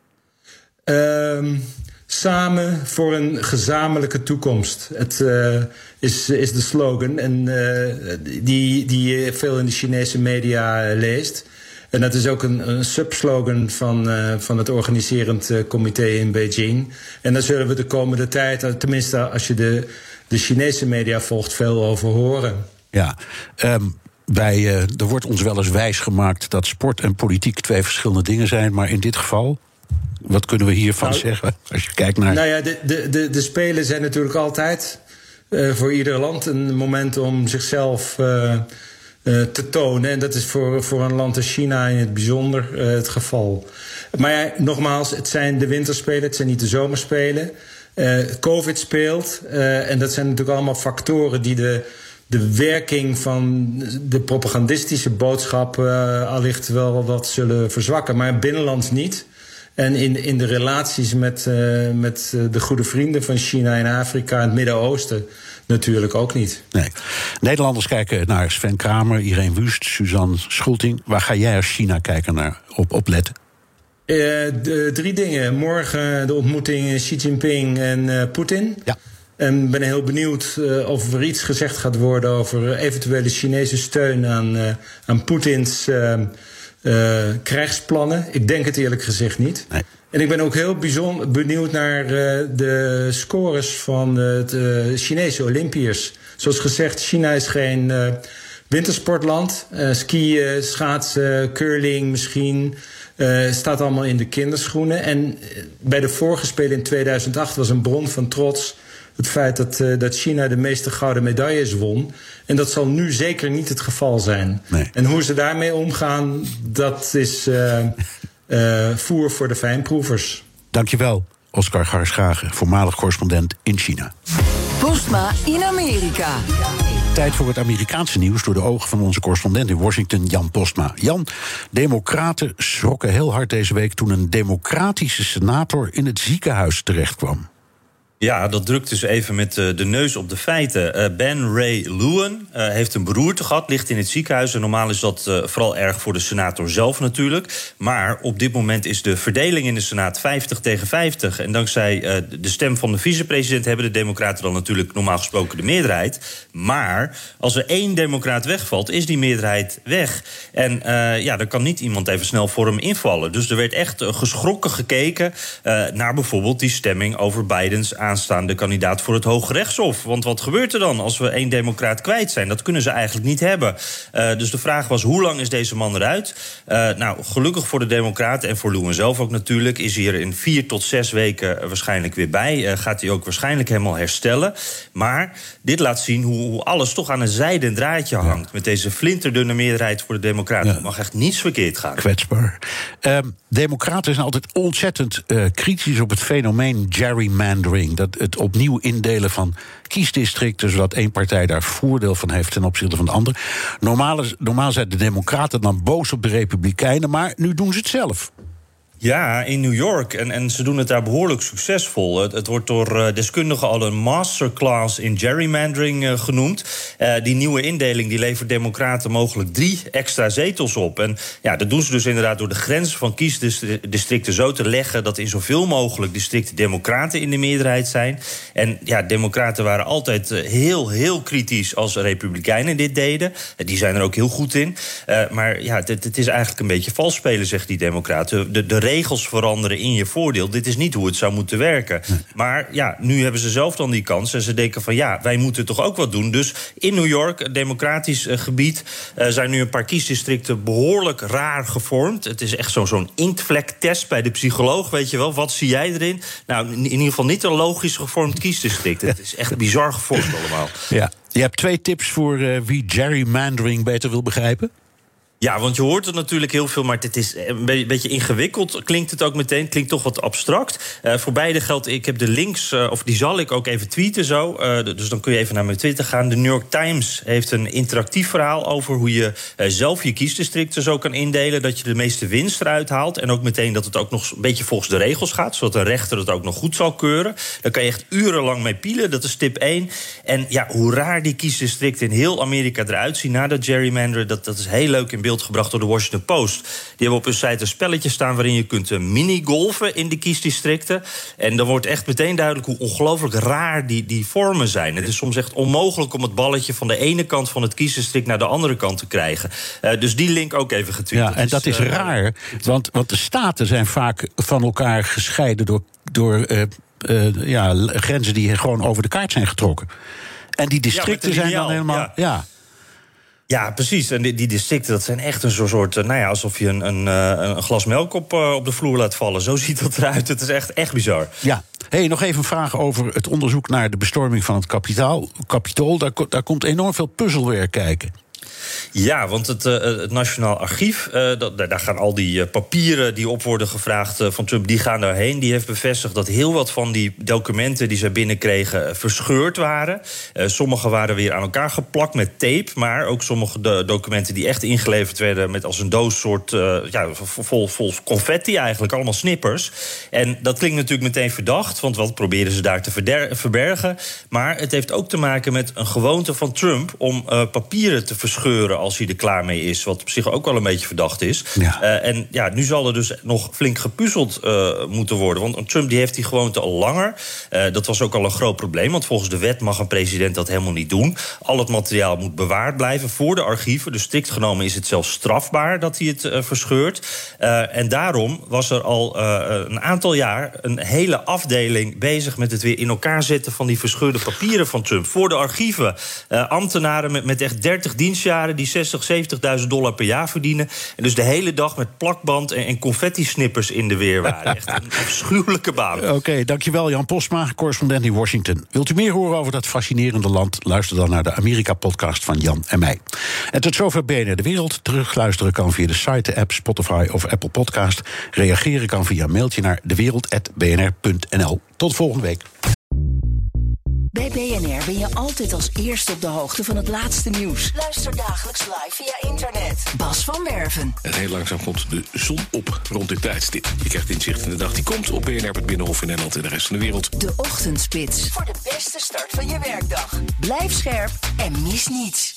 Um, Samen voor een gezamenlijke toekomst. Het uh, is, is de slogan en uh, die, die je veel in de Chinese media leest. En dat is ook een, een subslogan van, uh, van het organiserend uh, comité in Beijing. En daar zullen we de komende tijd, tenminste als je de, de Chinese media volgt, veel over horen. Ja, um, bij, uh, er wordt ons wel eens wijsgemaakt dat sport en politiek twee verschillende dingen zijn, maar in dit geval, wat kunnen we hiervan nou, zeggen, als je kijkt naar... Nou ja, de, de, de, de Spelen zijn natuurlijk altijd uh, voor ieder land een moment om zichzelf uh, uh, te tonen. En dat is voor, voor een land als China in het bijzonder uh, het geval. Maar ja, nogmaals, het zijn de winterspelen, het zijn niet de zomerspelen. Uh, Covid speelt. Uh, en dat zijn natuurlijk allemaal factoren die de, de werking van de propagandistische boodschap uh, allicht wel wat zullen verzwakken. Maar binnenlands niet. En in, in de relaties met, uh, met de goede vrienden van China en Afrika en het Midden-Oosten natuurlijk ook niet. Nee. Nederlanders kijken naar Sven Kramer, Irene Wüst, Suzanne Schulting. Waar ga jij als China-kijker naar op, op letten? Uh, de, drie dingen. Morgen de ontmoeting Xi Jinping en uh, Poetin. Ja. En ben heel benieuwd uh, of er iets gezegd gaat worden over eventuele Chinese steun aan, uh, aan Poetins uh, uh, krijgsplannen. Ik denk het eerlijk gezegd niet. Nee. En ik ben ook heel bijzonder benieuwd naar uh, de scores van het uh, Chinese Olympiërs. Zoals gezegd, China is geen uh, wintersportland. Uh, skiën, schaatsen, curling misschien. Uh, staat allemaal in de kinderschoenen. En uh, bij de vorige Spelen in tweeduizend acht was een bron van trots het feit dat, uh, dat China de meeste gouden medailles won. En dat zal nu zeker niet het geval zijn. Nee. En hoe ze daarmee omgaan, dat is uh, uh, voer voor de fijnproevers. Dankjewel, Oscar Garschagen, voormalig correspondent in China. Postma in Amerika. Tijd voor het Amerikaanse nieuws door de ogen van onze correspondent in Washington, Jan Postma. Jan, democraten schrokken heel hard deze week toen een democratische senator in het ziekenhuis terechtkwam. Ja, dat drukt dus even met uh, de neus op de feiten. Uh, Ben Ray Lewin uh, heeft een beroerte gehad, ligt in het ziekenhuis. En normaal is dat uh, vooral erg voor de senator zelf natuurlijk. Maar op dit moment is de verdeling in de Senaat vijftig tegen vijftig. En dankzij uh, de stem van de vicepresident hebben de democraten dan natuurlijk normaal gesproken de meerderheid. Maar als er één democraat wegvalt, is die meerderheid weg. En uh, ja, dan kan niet iemand even snel voor hem invallen. Dus er werd echt uh, geschrokken gekeken uh, naar bijvoorbeeld die stemming over Bidens aanstaande kandidaat voor het Hooggerechtshof. Want wat gebeurt er dan als we één democraat kwijt zijn? Dat kunnen ze eigenlijk niet hebben. Uh, dus de vraag was, hoe lang is deze man eruit? Uh, nou, gelukkig voor de democraten en voor Lewin zelf ook natuurlijk, is hij er in vier tot zes weken waarschijnlijk weer bij. Uh, gaat hij ook waarschijnlijk helemaal herstellen. Maar dit laat zien hoe, hoe alles toch aan een zijden draadje hangt. Ja. Met deze flinterdunne meerderheid voor de democraten. Ja. Het mag echt niets verkeerd gaan. Kwetsbaar. Uh, democraten zijn altijd ontzettend uh, kritisch op het fenomeen gerrymandering. Dat het opnieuw indelen van kiesdistricten, zodat één partij daar voordeel van heeft ten opzichte van de andere. Normaal, normaal zijn de democraten dan boos op de republikeinen, maar nu doen ze het zelf. Ja, in New York. En, en ze doen het daar behoorlijk succesvol. Het, het wordt door uh, deskundigen al een masterclass in gerrymandering uh, genoemd. Uh, die nieuwe indeling die levert democraten mogelijk drie extra zetels op. En ja, dat doen ze dus inderdaad door de grenzen van kiesdistricten zo te leggen dat in zoveel mogelijk districten democraten in de meerderheid zijn. En ja, democraten waren altijd uh, heel, heel kritisch als republikeinen dit deden. Uh, die zijn er ook heel goed in. Uh, maar ja, het, het is eigenlijk een beetje vals spelen, zegt die democraten. De, de regels veranderen in je voordeel. Dit is niet hoe het zou moeten werken. Nee. Maar ja, nu hebben ze zelf dan die kans. En ze denken van ja, wij moeten toch ook wat doen. Dus in New York, een democratisch uh, gebied, uh, zijn nu een paar kiesdistricten behoorlijk raar gevormd. Het is echt zo, zo'n inktvlektest bij de psycholoog, weet je wel. Wat zie jij erin? Nou, in ieder geval niet een logisch gevormd kiesdistrict. Het is echt bizar gevormd allemaal. Ja. Je hebt twee tips voor uh, wie gerrymandering beter wil begrijpen? Ja, want je hoort het natuurlijk heel veel, maar het is een beetje ingewikkeld. Klinkt het ook meteen, klinkt toch wat abstract. Uh, voor beide geldt, ik heb de links, uh, of die zal ik ook even tweeten zo. Uh, dus dan kun je even naar mijn Twitter gaan. De New York Times heeft een interactief verhaal over hoe je uh, zelf je kiesdistricten zo kan indelen. Dat je de meeste winst eruit haalt. En ook meteen dat het ook nog een beetje volgens de regels gaat. Zodat een rechter het ook nog goed zal keuren. Daar kan je echt urenlang mee pielen. Dat is tip één. En ja, hoe raar die kiesdistricten in heel Amerika eruit zien na dat gerrymanderen, dat, dat is heel leuk in beeld gebracht door de Washington Post. Die hebben op hun site een spelletje staan waarin je kunt mini-golfen in de kiesdistricten. En dan wordt echt meteen duidelijk hoe ongelooflijk raar die, die vormen zijn. Het is soms echt onmogelijk om het balletje van de ene kant van het kiesdistrict naar de andere kant te krijgen. Uh, dus die link ook even getweet. Ja, en dat is uh, raar, want, want de staten zijn vaak van elkaar gescheiden door, door uh, uh, ja, grenzen die gewoon over de kaart zijn getrokken. En die districten ja, zijn dan helemaal... Ja. ja. Ja, precies. En die, die districten, dat zijn echt een soort... nou ja, alsof je een, een, een glas melk op, uh, op de vloer laat vallen. Zo ziet dat eruit. Het is echt, echt bizar. Ja. Hey, nog even een vraag over het onderzoek naar de bestorming van het kapitaal. Kapitool. Daar, daar komt enorm veel puzzelwerk kijken. Ja, want het, uh, het Nationaal Archief, uh, dat, daar gaan al die uh, papieren die op worden gevraagd uh, van Trump, die gaan daarheen. Die heeft bevestigd dat heel wat van die documenten die zij binnenkregen uh, verscheurd waren. Uh, sommige waren weer aan elkaar geplakt met tape, maar ook sommige de documenten die echt ingeleverd werden met als een doos soort uh, ja, vol, vol confetti eigenlijk, allemaal snippers. En dat klinkt natuurlijk meteen verdacht, want wat proberen ze daar te verder- verbergen? Maar het heeft ook te maken met een gewoonte van Trump om uh, papieren te verscheuren als hij er klaar mee is, wat op zich ook wel een beetje verdacht is. Ja. Uh, en ja, nu zal er dus nog flink gepuzzeld uh, moeten worden, want Trump die heeft die gewoonte al langer. Uh, dat was ook al een groot probleem, want volgens de wet mag een president dat helemaal niet doen. Al het materiaal moet bewaard blijven voor de archieven, dus strikt genomen is het zelfs strafbaar dat hij het uh, verscheurt. Uh, en daarom was er al uh, een aantal jaar een hele afdeling bezig met het weer in elkaar zetten van die verscheurde papieren van Trump. Voor de archieven. Uh, ambtenaren met, met echt dertig dienstjaren die zestig, zeventigduizend dollar per jaar verdienen. En dus de hele dag met plakband en, en confetti-snippers in de weer waren. Echt een afschuwelijke baan. Oké, okay, dankjewel Jan Postma, correspondent in Washington. Wilt u meer horen over dat fascinerende land? Luister dan naar de Amerika-podcast van Jan en mij. En tot zover B N R De Wereld. Terugluisteren kan via de site, de app, Spotify of Apple Podcast. Reageren kan via mailtje naar dewereld apenstaartje b n r punt n l. Tot volgende week. Bij B N R ben je altijd als eerste op de hoogte van het laatste nieuws. Luister dagelijks live via internet. Bas van Werven. En heel langzaam komt de zon op rond dit tijdstip. Je krijgt inzicht in de dag die komt op B N R, het Binnenhof in Nederland en de rest van de wereld. De Ochtendspits. Voor de beste start van je werkdag. Blijf scherp en mis niets.